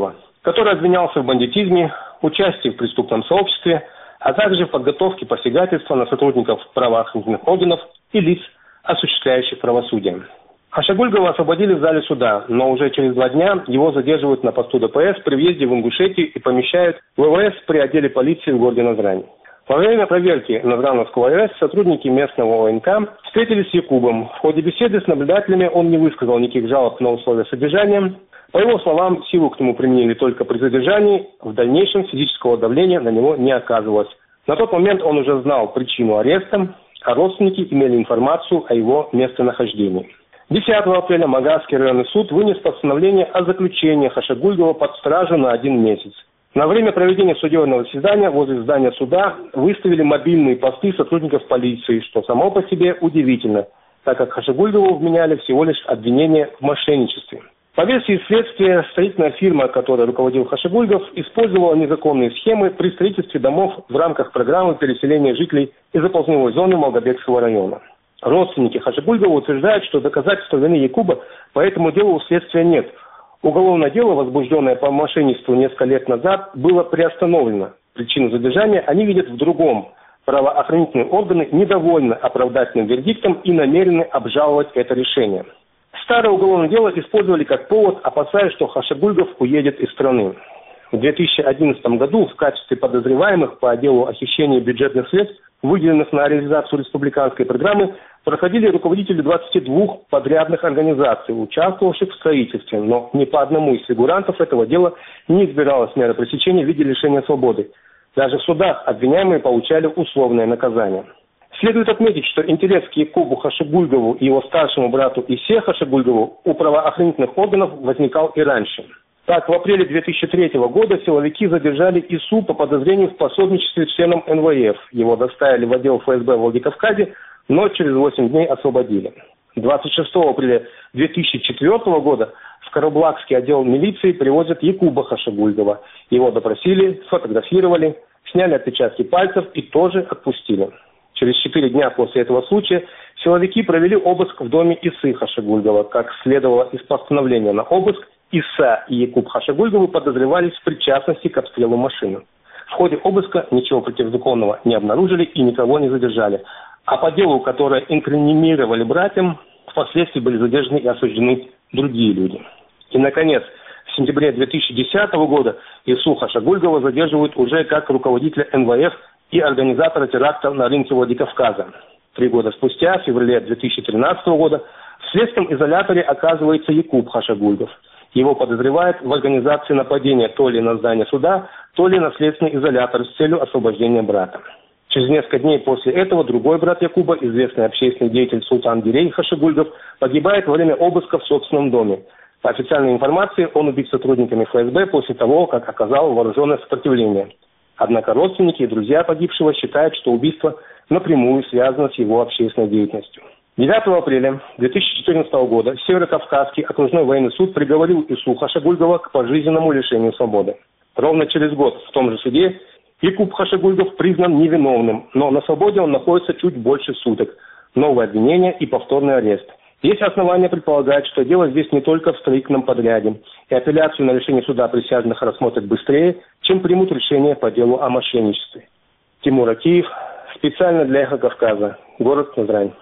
который обвинялся в бандитизме, участии в преступном сообществе, а также в подготовке посягательства на сотрудников правоохранительных органов и лиц, осуществляющих правосудие. Хашагульгова освободили в зале суда, но уже через 2 дня его задерживают на посту ДПС при въезде в Ингушетию и помещают в ВВС при отделе полиции в городе Назрань. Во время проверки Назрановского РС сотрудники местного ОНК встретились с Якубом. В ходе беседы с наблюдателями он не высказал никаких жалоб на условия содержания. По его словам, силу к нему применили только при задержании, в дальнейшем физического давления на него не оказывалось. На тот момент он уже знал причину ареста, а родственники имели информацию о его местонахождении. 10 апреля Магазский районный суд вынес постановление о заключении Хашагульгова под стражу на 1 месяц. На время проведения судебного заседания возле здания суда выставили мобильные посты сотрудников полиции, что само по себе удивительно, так как Хашагульгову вменяли всего лишь обвинение в мошенничестве. По версии следствия, строительная фирма, которой руководил Хашагульгов, использовала незаконные схемы при строительстве домов в рамках программы переселения жителей из оползневой зоны Малгобекского района. Родственники Хашагульгова утверждают, что доказательства вины Якуба по этому делу у следствия нет. Уголовное дело, возбужденное по мошенничеству несколько лет назад, было приостановлено. Причину задержания они видят в другом. Правоохранительные органы недовольны оправдательным вердиктом и намерены обжаловать это решение. Старое уголовное дело использовали как повод, опасаясь, что Хашагульгов уедет из страны. В 2011 году в качестве подозреваемых по делу о хищении бюджетных средств, выделенных на реализацию республиканской программы, проходили руководители 22 подрядных организаций, участвовавших в строительстве, но ни по одному из фигурантов этого дела не избиралась мера пресечения в виде лишения свободы. Даже в судах обвиняемые получали условное наказание. Следует отметить, что интерес к Якубу Хашагульгову и его старшему брату Исе Хашагульгову у правоохранительных органов возникал и раньше. Так, в апреле 2003 года силовики задержали Ису по подозрению в пособничестве членам НВФ. Его доставили в отдел ФСБ в Владикавказе, но через 8 дней освободили. 26 апреля 2004 года в Караблакский отдел милиции привозят Якуба Хашагульгова. Его допросили, сфотографировали, сняли отпечатки пальцев и тоже отпустили. Через 4 дня после этого случая силовики провели обыск в доме Исы Хашагульгова. Как следовало из постановления на обыск, Иса и Якуб Хашагульговы подозревались в причастности к обстрелу машины. В ходе обыска ничего противозаконного не обнаружили и никого не задержали. А по делу, которое инкриминировали братьям, впоследствии были задержаны и осуждены другие люди. И, наконец, в сентябре 2010 года Ису Хашагульгова задерживают уже как руководителя НВФ и организатора теракта на рынке Владикавказа. 3 года спустя, в феврале 2013 года, в следственном изоляторе оказывается Якуб Хашагульгов. Его подозревают в организации нападения то ли на здание суда, то ли на следственный изолятор с целью освобождения брата. Через несколько дней после этого другой брат Якуба, известный общественный деятель Султан Дирей Хашагульгов, погибает во время обыска в собственном доме. По официальной информации, он убит сотрудниками ФСБ после того, как оказал вооруженное сопротивление. Однако родственники и друзья погибшего считают, что убийство напрямую связано с его общественной деятельностью. 9 апреля 2014 года Северокавказский окружной военный суд приговорил Ису Хашагульгова к пожизненному лишению свободы. Ровно через год в том же суде Якуб Хашагульгов признан невиновным, но на свободе он находится чуть больше суток. Новое обвинение и повторный арест. Есть основания предполагать, что дело здесь не только в строительном подряде, и апелляцию на решение суда присяжных рассмотрят быстрее, чем примут решение по делу о мошенничестве. Тимур Акиев, специально для «Эхо Кавказа», город Назрань.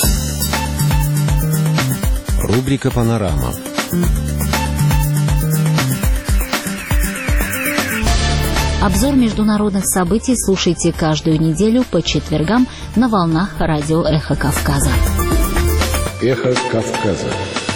Рубрика «Панорама». Обзор международных событий слушайте каждую неделю по четвергам на волнах радио «Эхо Кавказа». «Эхо Кавказа».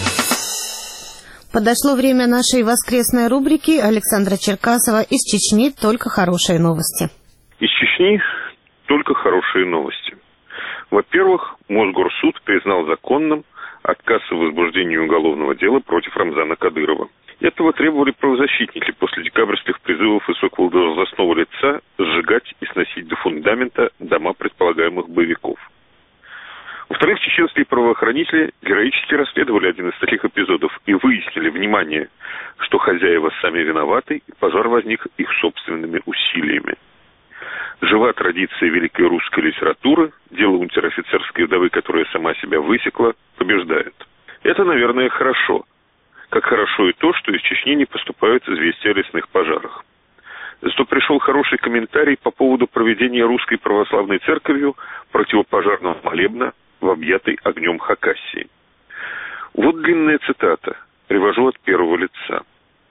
Подошло время нашей воскресной рубрики. Александра Черкасова из Чечни. Только хорошие новости. Из Чечни только хорошие новости. Во-первых, Мосгорсуд признал законным отказ в возбуждении уголовного дела против Рамзана Кадырова. Этого требовали правозащитники после декабрьских призывов высокого должностного лица сжигать и сносить до фундамента дома предполагаемых боевиков. Во-вторых, чеченские правоохранители героически расследовали один из таких эпизодов и выяснили, внимание, что хозяева сами виноваты, и пожар возник их собственными усилиями. Жива традиция великой русской литературы, дело унтер-офицерской вдовы, которая сама себя высекла, побеждает. Это, наверное, хорошо. Как хорошо и то, что из Чечни не поступают известия о лесных пожарах. Зато пришел хороший комментарий по поводу проведения Русской Православной Церковью противопожарного молебна в объятой огнем Хакассии. Вот длинная цитата, привожу от первого лица.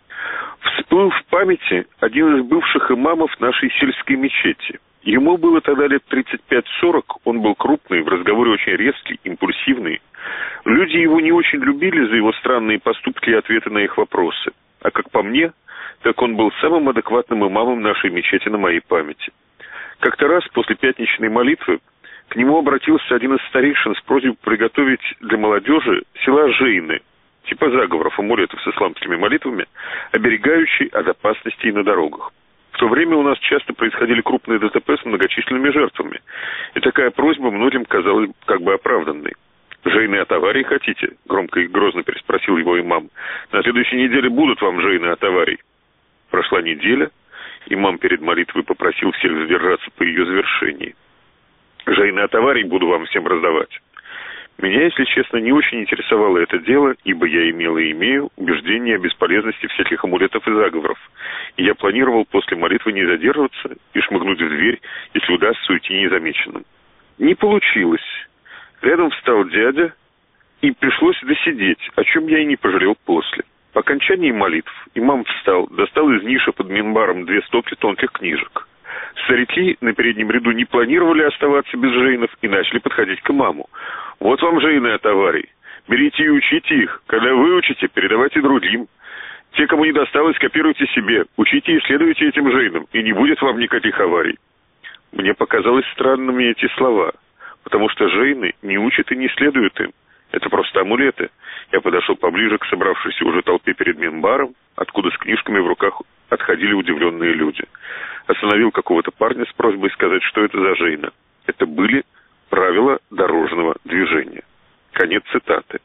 «Всплыл в памяти один из бывших имамов нашей сельской мечети. Ему было тогда лет 35-40, он был крупный, в разговоре очень резкий, импульсивный. Люди его не очень любили за его странные поступки и ответы на их вопросы. А как по мне, так он был самым адекватным имамом нашей мечети на моей памяти. Как-то раз после пятничной молитвы к нему обратился один из старейшин с просьбой приготовить для молодежи села Жейны, типа заговоров, амулетов с исламскими молитвами, оберегающий от опасностей на дорогах. В то время у нас часто происходили крупные ДТП с многочисленными жертвами, и такая просьба многим казалась как бы оправданной. «Жейны от аварий хотите?» — громко и грозно переспросил его имам. «На следующей неделе будут вам жейны от аварий». Прошла неделя, имам перед молитвой попросил всех задержаться по ее завершении. «Жейны от аварий буду вам всем раздавать». Меня, если честно, не очень интересовало это дело, ибо я имел и имею убеждение о бесполезности всяких амулетов и заговоров, и я планировал после молитвы не задерживаться и шмыгнуть в дверь, если удастся уйти незамеченным. Не получилось. Рядом встал дядя, и пришлось досидеть, о чем я и не пожалел после. По окончании молитв имам встал, достал из ниши под минбаром 2 стопки тонких книжек. Старики на переднем ряду не планировали оставаться без жейнов и начали подходить к имаму. «Вот вам жейны от аварий. Берите и учите их. Когда выучите, передавайте другим. Те, кому не досталось, копируйте себе. Учите и следуйте этим жейнам, и не будет вам никаких аварий». Мне показалось странными эти слова, потому что жейны не учат и не следуют им. Это просто амулеты. Я подошел поближе к собравшейся уже толпе перед минбаром, откуда с книжками в руках отходили удивленные люди. Остановил какого-то парня с просьбой сказать, что это за жейна. Это были правила дорожного движения. Конец цитаты.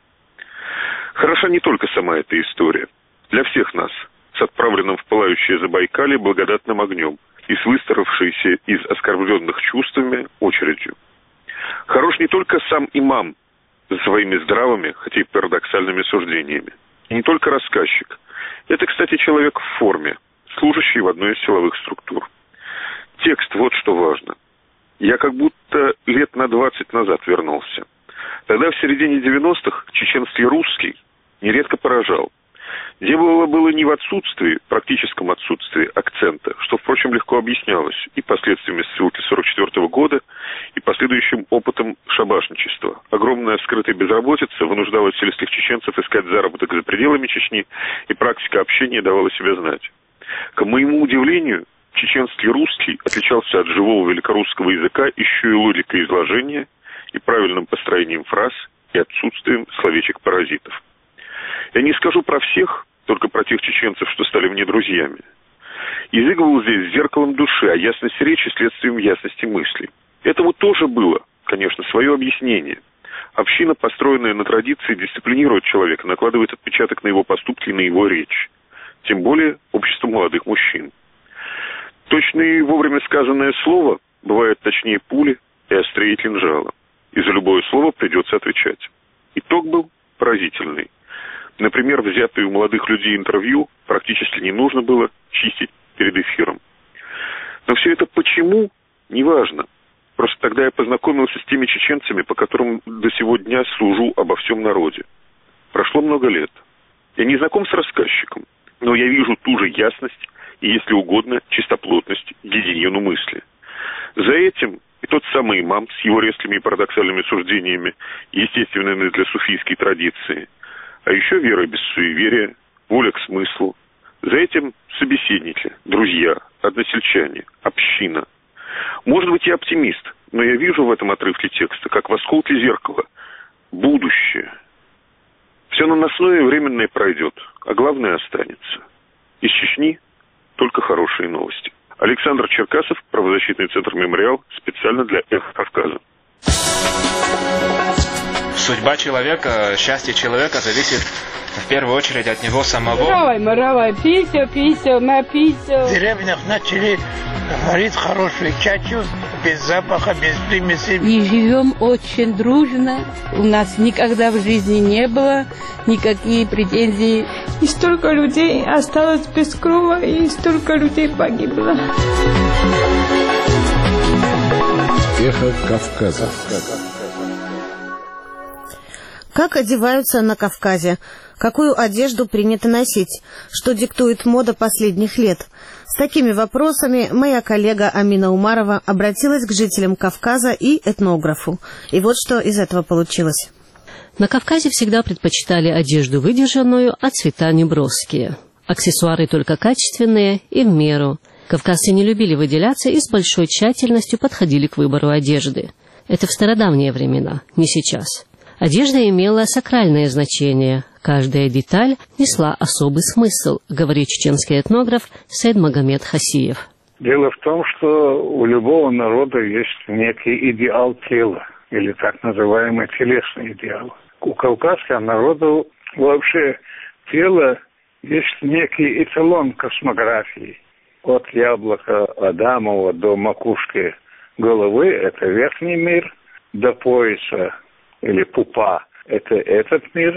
Хороша не только сама эта история. Для всех нас, с отправленным в пылающее Забайкалье благодатным огнем и с выстроившейся из оскорбленных чувствами очередью. Хорош не только сам имам за своими здравыми, хотя и парадоксальными суждениями. И не только рассказчик. Это, кстати, человек в форме, служащий в одной из силовых структур. Текст, вот что важно. Я как будто лет на 20 назад вернулся. Тогда, в середине 90-х, чеченский русский нередко поражал. Дело было не в отсутствии, практическом отсутствии акцента, что, впрочем, легко объяснялось и последствиями ссылки 1944 года, и последующим опытом шабашничества. Огромная скрытая безработица вынуждала сельских чеченцев искать заработок за пределами Чечни, и практика общения давала себя знать. К моему удивлению, чеченский русский отличался от живого великорусского языка еще и логикой изложения, и правильным построением фраз, и отсутствием словечек-паразитов. Я не скажу про всех, только про тех чеченцев, что стали мне друзьями. Язык был здесь зеркалом души, а ясность речи следствием ясности мыслей. Этому тоже было, конечно, свое объяснение. Община, построенная на традиции, дисциплинирует человека, накладывает отпечаток на его поступки и на его речь. Тем более общество молодых мужчин. Точно и вовремя сказанное слово бывает точнее пули и острее кинжала. И за любое слово придется отвечать. Итог был поразительный. Например, взятые у молодых людей интервью практически не нужно было чистить перед эфиром. Но все это почему? Неважно. Просто тогда я познакомился с теми чеченцами, по которым до сего дня служу обо всем народе. Прошло много лет. Я не знаком с рассказчиком, но я вижу ту же ясность и, если угодно, чистоплотность, гигиену мысли. За этим и тот самый имам с его резкими и парадоксальными суждениями, естественными для суфийской традиции, а еще вера без суеверия, воля к смыслу. За этим собеседники, друзья, односельчане, община. Может быть, я оптимист, но я вижу в этом отрывке текста, как в осколке зеркала, будущее. Все наносное и временное пройдет, а главное останется. Из Чечни только хорошие новости. Александр Черкасов, правозащитный центр «Мемориал», специально для «Эхо Кавказа». Судьба человека, счастье человека зависит в первую очередь от него самого. В деревнях начали варить хорошую чачу, без запаха, без примесей. И живем очень дружно. У нас никогда в жизни не было никаких претензий. И столько людей осталось без крова, и столько людей погибло. Эхо Кавказа. Как одеваются на Кавказе? Какую одежду принято носить? Что диктует мода последних лет? С такими вопросами моя коллега Амина Умарова обратилась к жителям Кавказа и этнографу. И вот что из этого получилось. На Кавказе всегда предпочитали одежду выдержанную, а цвета неброские. Аксессуары только качественные и в меру. Кавказцы не любили выделяться и с большой тщательностью подходили к выбору одежды. Это в стародавние времена, не сейчас. Одежда имела сакральное значение. Каждая деталь несла особый смысл, говорит чеченский этнограф Сейд Магомед Хасиев. Дело в том, что у любого народа есть некий идеал тела, или так называемый телесный идеал. У кавказского народа вообще тело есть некий эталон космографии. От яблока Адамова до макушки головы – это верхний мир, до пояса или пупа – это этот мир,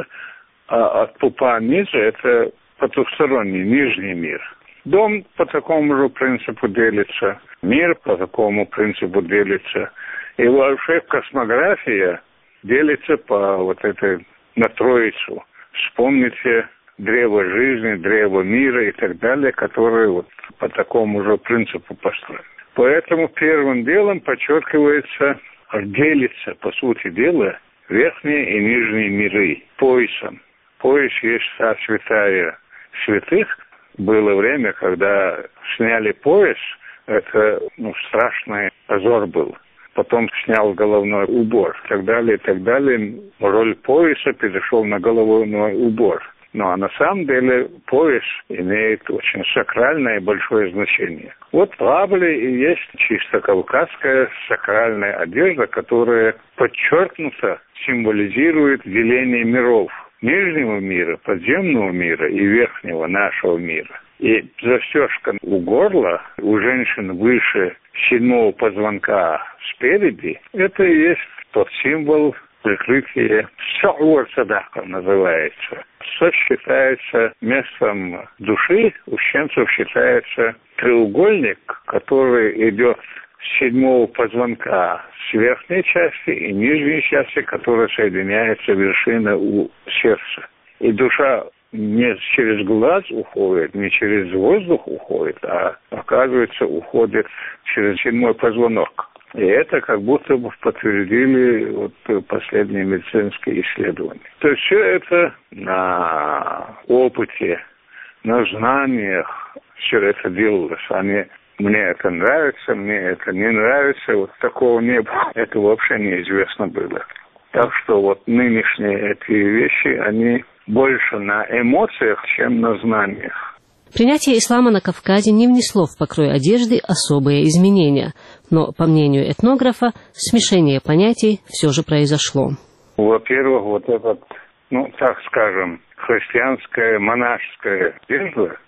а от пупа ниже – это потусторонний, нижний мир. Дом по такому же принципу делится, мир по такому принципу делится. И вообще космография делится по вот этой на троицу. Вспомните древо жизни, древо мира и так далее, которые вот по такому же принципу построены. Поэтому первым делом подчеркивается, делится, по сути дела, верхние и нижние миры поясом. Пояс есть вся святая святых. Было время, когда сняли пояс, это страшный позор был. Потом снял головной убор, и так далее, и так далее. Роль пояса перешел на головной убор. Ну, а на самом деле пояс имеет очень сакральное и большое значение. Вот в Абле и есть чисто кавказская сакральная одежда, которая подчеркнуто символизирует деление миров. Нижнего мира, подземного мира и верхнего нашего мира. И застежка у горла у женщин выше 7-го позвонка спереди, это и есть тот символ прикрытия. Саур садака называется. Сот считается местом души, у чеченцев считается треугольник, который идет с 7-го позвонка с верхней части и нижней части, которая соединяется вершина у сердца. И душа не через глаз уходит, не через воздух уходит, а, оказывается, уходит через 7-й позвонок. И это как будто бы подтвердили последние медицинские исследования. То есть все это на опыте, на знаниях все это делалось. Мне это нравится, мне это не нравится, вот такого не было. Это вообще неизвестно было. Так что вот нынешние эти вещи, они больше на эмоциях, чем на знаниях. Принятие ислама на Кавказе не внесло в покрой одежды особые изменения, но, по мнению этнографа, смешение понятий все же произошло. Во-первых, вот этот, так скажем, христианская монашеская одежда,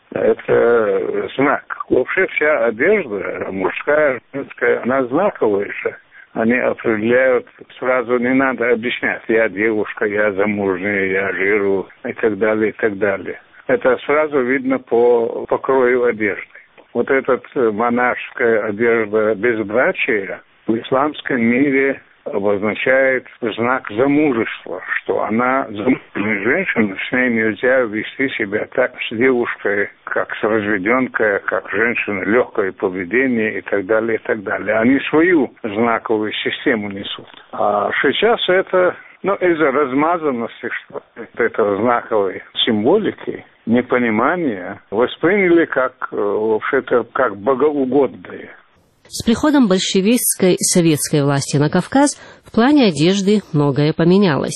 это знак. Вообще вся одежда, мужская, женская, она знаковая же. Они определяют, сразу не надо объяснять, я девушка, я замужняя, я жиру и так далее, и так далее. Это сразу видно по покрою одежды. Вот эта монашеская одежда безбрачия в исламском мире обозначает знак замужества, что она замужняя женщина, с ней нельзя вести себя так с девушкой, как с разведенкой, как женщина, легкое поведение и так далее, и так далее. Они свою знаковую систему несут. А сейчас это, из-за размазанности этой знаковой символики, непонимания, восприняли как, вообще-то, как богоугодное. С приходом большевистской советской власти на Кавказ в плане одежды многое поменялось.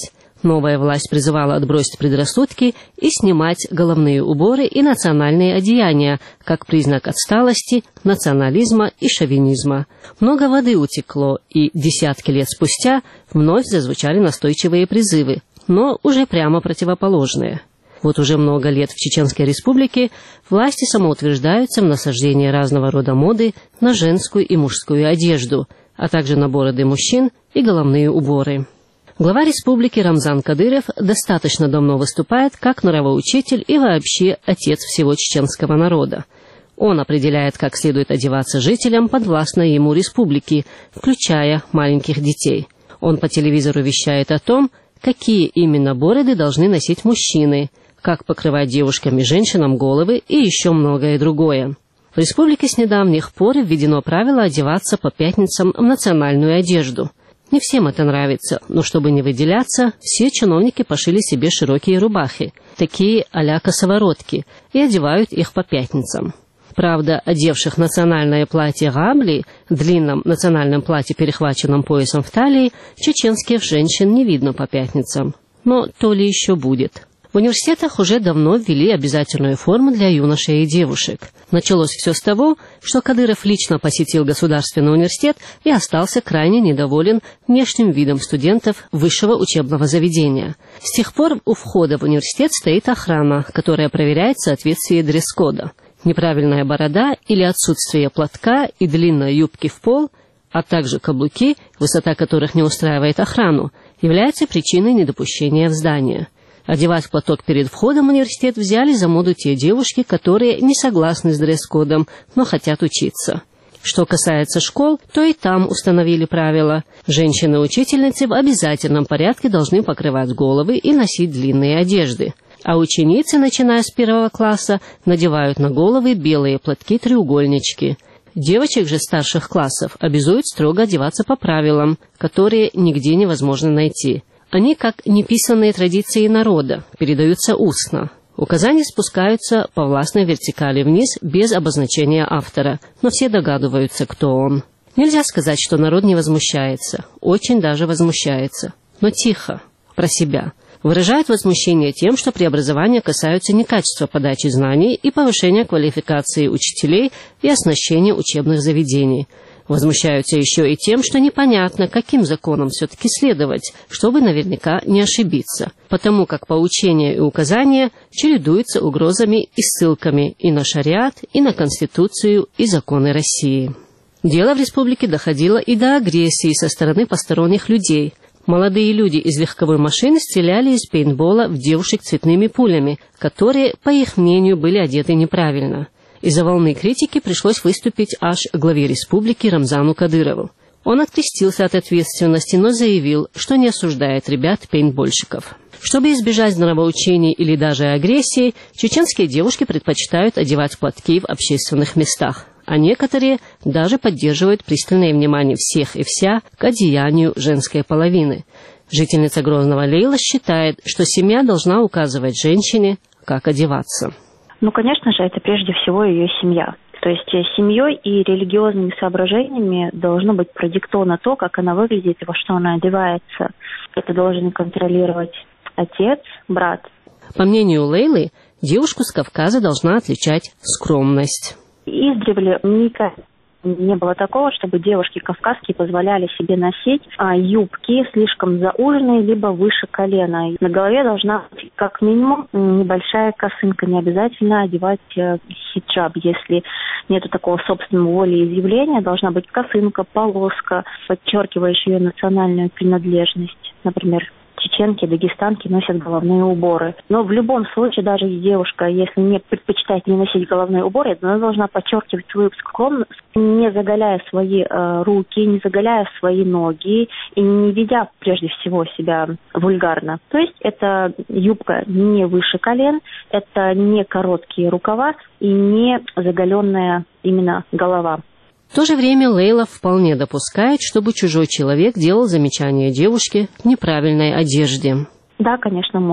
Новая власть призывала отбросить предрассудки и снимать головные уборы и национальные одеяния, как признак отсталости, национализма и шовинизма. Много воды утекло, и десятки лет спустя вновь зазвучали настойчивые призывы, но уже прямо противоположные. Вот уже много лет в Чеченской Республике власти самоутверждаются в насаждении разного рода моды на женскую и мужскую одежду, а также на бороды мужчин и головные уборы. Глава республики Рамзан Кадыров достаточно давно выступает как нравоучитель и вообще отец всего чеченского народа. Он определяет, как следует одеваться жителям подвластной ему республики, включая маленьких детей. Он по телевизору вещает о том, какие именно бороды должны носить мужчины, как покрывать девушкам и женщинам головы и еще многое другое. В республике с недавних пор введено правило одеваться по пятницам в национальную одежду. Не всем это нравится, но чтобы не выделяться, все чиновники пошили себе широкие рубахи, такие а-ля косоворотки, и одевают их по пятницам. Правда, одевших национальное платье габли, длинном национальном платье, перехваченном поясом в талии, чеченских женщин не видно по пятницам. Но то ли еще будет. В университетах уже давно ввели обязательную форму для юношей и девушек. Началось все с того, что Кадыров лично посетил Государственный университет и остался крайне недоволен внешним видом студентов высшего учебного заведения. С тех пор у входа в университет стоит охрана, которая проверяет соответствие дресс-кода. Неправильная борода или отсутствие платка и длинной юбки в пол, а также каблуки, высота которых не устраивает охрану, являются причиной недопущения в здание. Одевать платок перед входом в университет взяли за моду те девушки, которые не согласны с дресс-кодом, но хотят учиться. Что касается школ, то и там установили правила. Женщины-учительницы в обязательном порядке должны покрывать головы и носить длинные одежды. А ученицы, начиная с 1 класса, надевают на головы белые платки-треугольнички. Девочек же старших классов обязуют строго одеваться по правилам, которые нигде невозможно найти. Они, как неписанные традиции народа, передаются устно. Указания спускаются по властной вертикали вниз без обозначения автора, но все догадываются, кто он. Нельзя сказать, что народ не возмущается. Очень даже возмущается. Но тихо, про себя. Выражают возмущение тем, что преобразования касаются не качества подачи знаний и повышения квалификации учителей и оснащения учебных заведений. Возмущаются еще и тем, что непонятно, каким законам все-таки следовать, чтобы наверняка не ошибиться, потому как поучения и указания чередуются угрозами и ссылками и на шариат, и на Конституцию, и законы России. Дело в республике доходило и до агрессии со стороны посторонних людей. Молодые люди из легковой машины стреляли из пейнтбола в девушек цветными пулями, которые, по их мнению, были одеты неправильно. Из-за волны критики пришлось выступить аж главе республики Рамзану Кадырову. Он открестился от ответственности, но заявил, что не осуждает ребят-пейнтбольщиков. Чтобы избежать нравоучений или даже агрессии, чеченские девушки предпочитают одевать платки в общественных местах, а некоторые даже поддерживают пристальное внимание всех и вся к одеянию женской половины. Жительница Грозного Лейла считает, что семья должна указывать женщине, как одеваться. Конечно же, это прежде всего ее семья. То есть семьей и религиозными соображениями должно быть продиктовано то, как она выглядит и во что она одевается. Это должен контролировать отец, брат. По мнению Лейлы, девушку с Кавказа должна отличать скромность. Издревле никогда не было такого, чтобы девушки кавказские позволяли себе носить юбки слишком зауженные, либо выше колена. На голове должна быть как минимум небольшая косынка. Не обязательно одевать хиджаб. Если нету такого собственного волеизъявления, должна быть косынка, полоска, подчеркивающая ее национальную принадлежность. Например, чеченки, дагестанки носят головные уборы. Но в любом случае, даже девушка, если не предпочитает не носить головные уборы, она должна подчеркивать свою скромность, не заголяя свои руки, не заголяя свои ноги и не ведя прежде всего себя вульгарно. То есть это юбка не выше колен, это не короткие рукава и не заголенная именно голова. В то же время Лейла вполне допускает, чтобы чужой человек делал замечание девушке в неправильной одежде. Да, конечно, может.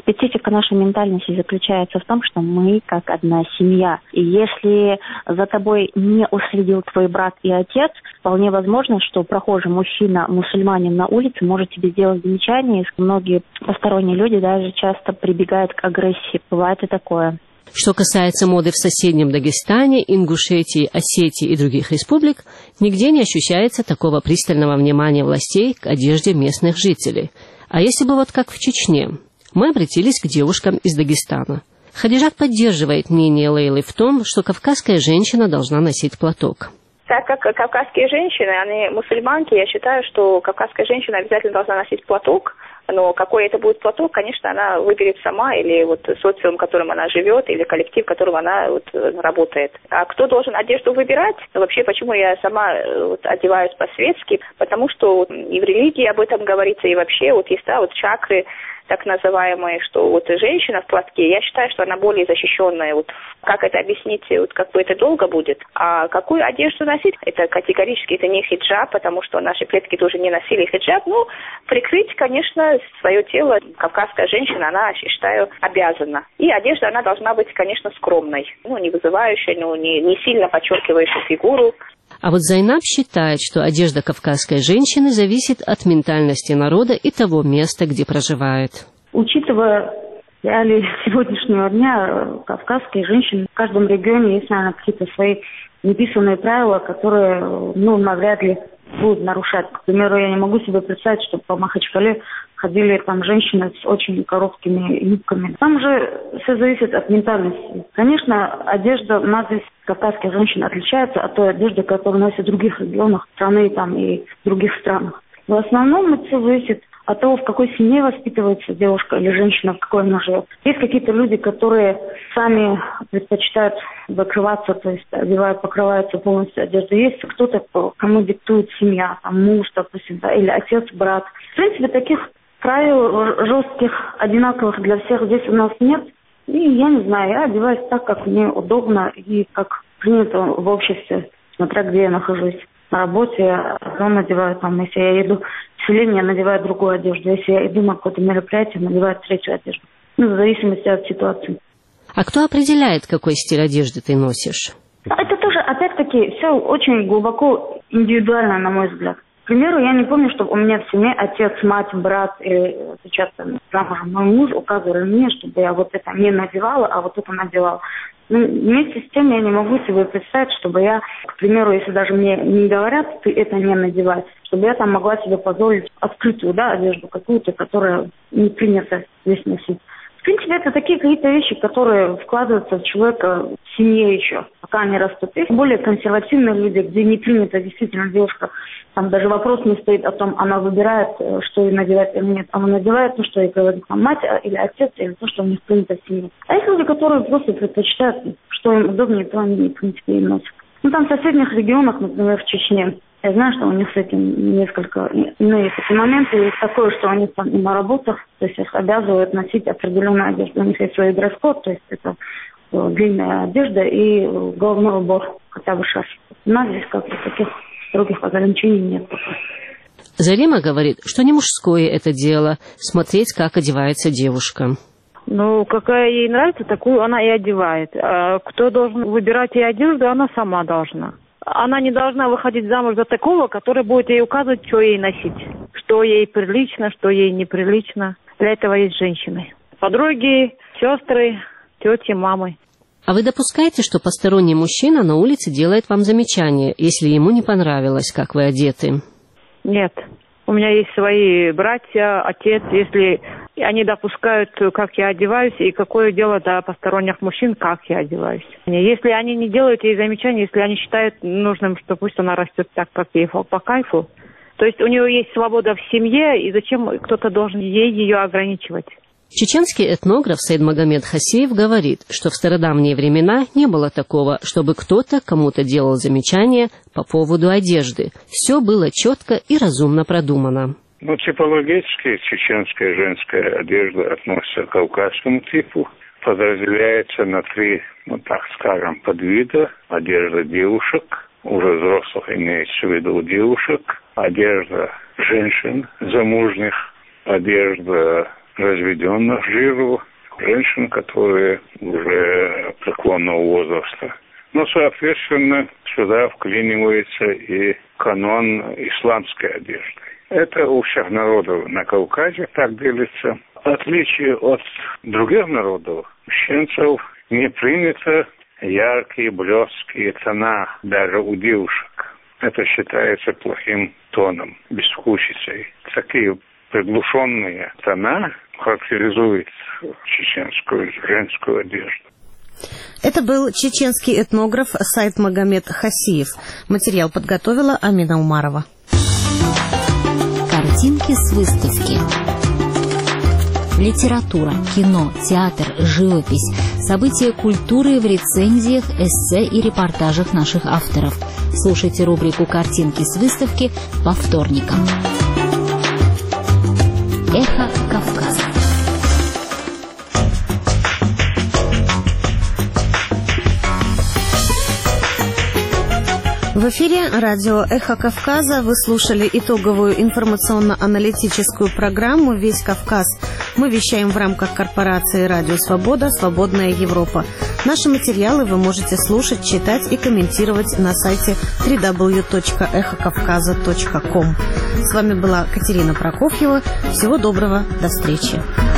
Специфика нашей ментальности заключается в том, что мы как одна семья. И если за тобой не уследил твой брат и отец, вполне возможно, что прохожий мужчина, мусульманин на улице может тебе сделать замечание. И многие посторонние люди даже часто прибегают к агрессии. Бывает и такое. Что касается моды в соседнем Дагестане, Ингушетии, Осетии и других республик, нигде не ощущается такого пристального внимания властей к одежде местных жителей. А если бы вот как в Чечне? Мы обратились к девушкам из Дагестана. Хадижат поддерживает мнение Лейлы в том, что кавказская женщина должна носить платок. Так как кавказские женщины, они мусульманки, я считаю, что кавказская женщина обязательно должна носить платок. Но какой это будет платок, конечно, она выберет сама, или вот социум, в котором она живет, или коллектив, в котором она вот работает. А кто должен одежду выбирать? Вообще, почему я сама одеваюсь по-светски? Потому что и в религии об этом говорится, и вообще вот есть чакры, так называемые, что вот женщина в платке, я считаю, что она более защищенная. Вот как это объяснить, как бы это долго будет. А какую одежду носить? Это категорически это не хиджаб, потому что наши предки тоже не носили хиджаб. Ну, прикрыть, конечно, свое тело кавказская женщина, она, я считаю, обязана. И одежда, она должна быть, конечно, скромной. Не вызывающей, не сильно подчеркивающей фигуру. А вот Зайнаб считает, что одежда кавказской женщины зависит от ментальности народа и того места, где проживает. Учитывая реалии сегодняшнего дня, кавказские женщины в каждом регионе есть, наверное, какие-то свои неписанные правила, которые, навряд ли будут нарушать. К примеру, я не могу себе представить, что по Махачкале ходили там женщины с очень короткими юбками. Там же все зависит от ментальности. Конечно, одежда у нас здесь кавказских женщин отличается от той одежды, которую носят в других регионах страны и в других странах. В основном это все зависит от того, в какой семье воспитывается девушка или женщина, в какой она живет. Есть какие-то люди, которые сами предпочитают закрываться, то есть одевают, покрываются полностью одеждой. Есть кто-то, кому диктует семья, муж, допустим, или отец, брат. В принципе, таких правил жестких, одинаковых для всех здесь у нас нет. И я не знаю, я одеваюсь так, как мне удобно и как принято в обществе, смотря где я нахожусь. На работе я надеваю, если я еду в селение, я надеваю другую одежду. Если я иду на какое-то мероприятие, надеваю третью одежду. В зависимости от ситуации. А кто определяет, какой стиль одежды ты носишь? Это тоже, опять-таки, все очень глубоко индивидуально, на мой взгляд. К примеру, я не помню, чтобы у меня в семье отец, мать, брат или сейчас замужем мой муж указывали мне, чтобы я вот это не надевала, а вот это надевала. Вместе с тем я не могу себе представить, чтобы я, к примеру, если даже мне не говорят, ты это не надевай, чтобы я могла себе позволить открытую одежду какую-то, которая не принято здесь носить. В принципе, это такие какие-то вещи, которые вкладываются в человека в семье еще, пока они растут. Есть более консервативные люди, где не принято действительно девушка, там даже вопрос не стоит о том, она выбирает, что ей надевать или нет. Она надевает то, что ей говорит мать или отец, или то, что у них принято в семье. А есть люди, которые просто предпочитают, что им удобнее, то они, в принципе, и носят. Там в соседних регионах, например, в Чечне, я знаю, что у них с этим несколько иные такие моменты. Есть такое, что они там на работах, то есть их обязывают носить определенную одежду. У них есть свой дресс-код, то есть это длинная одежда и головной убор, хотя бы шарф. У нас здесь как-то таких строгих ограничений нет пока. Зарима говорит, что не мужское это дело смотреть, как одевается девушка. Какая ей нравится, такую она и одевает. А кто должен выбирать ей одежду, она сама должна. Она не должна выходить замуж за такого, который будет ей указывать, что ей носить. Что ей прилично, что ей неприлично. Для этого есть женщины. Подруги, сестры, тети, мамы. А вы допускаете, что посторонний мужчина на улице делает вам замечание, если ему не понравилось, как вы одеты? Нет. У меня есть свои братья, отец. Если они допускают, как я одеваюсь, и какое дело до посторонних мужчин, как я одеваюсь. Если они не делают ей замечаний, если они считают нужным, что пусть она растет так, как ей по кайфу, то есть у нее есть свобода в семье, и зачем кто-то должен ей ее ограничивать? Чеченский этнограф Саидмагомед Хасеев говорит, что в стародавние времена не было такого, чтобы кто-то кому-то делал замечания по поводу одежды. Все было четко и разумно продумано. Типологически чеченская женская одежда относится к кавказскому типу. Подразделяется на 3, так скажем, подвида. Одежда девушек, уже взрослых имеется в виду девушек. Одежда женщин замужних. Одежда разведенных жиру, женщин, которые уже преклонного возраста. Но, соответственно, сюда вклинивается и канон исламской одежды. Это у всех народов на Кавказе так делится. В отличие от других народов, у чеченцев не принято яркие, блесткие тона даже у девушек. Это считается плохим тоном, безвкусицей. Такие приглушенные тона характеризуют чеченскую женскую одежду. Это был чеченский этнограф Сайд Магомед Хасиев. Материал подготовила Амина Умарова. Картинки с выставки. Литература, кино, театр, живопись, события культуры в рецензиях, эссе и репортажах наших авторов. Слушайте рубрику «Картинки с выставки» по вторникам. Эхо Кавказа. В эфире радио «Эхо Кавказа». Вы слушали итоговую информационно-аналитическую программу «Весь Кавказ». Мы вещаем в рамках корпорации «Радио Свобода. Свободная Европа». Наши материалы вы можете слушать, читать и комментировать на сайте www.эхокавказа.ком. С вами была Катерина Прокофьева. Всего доброго. До встречи.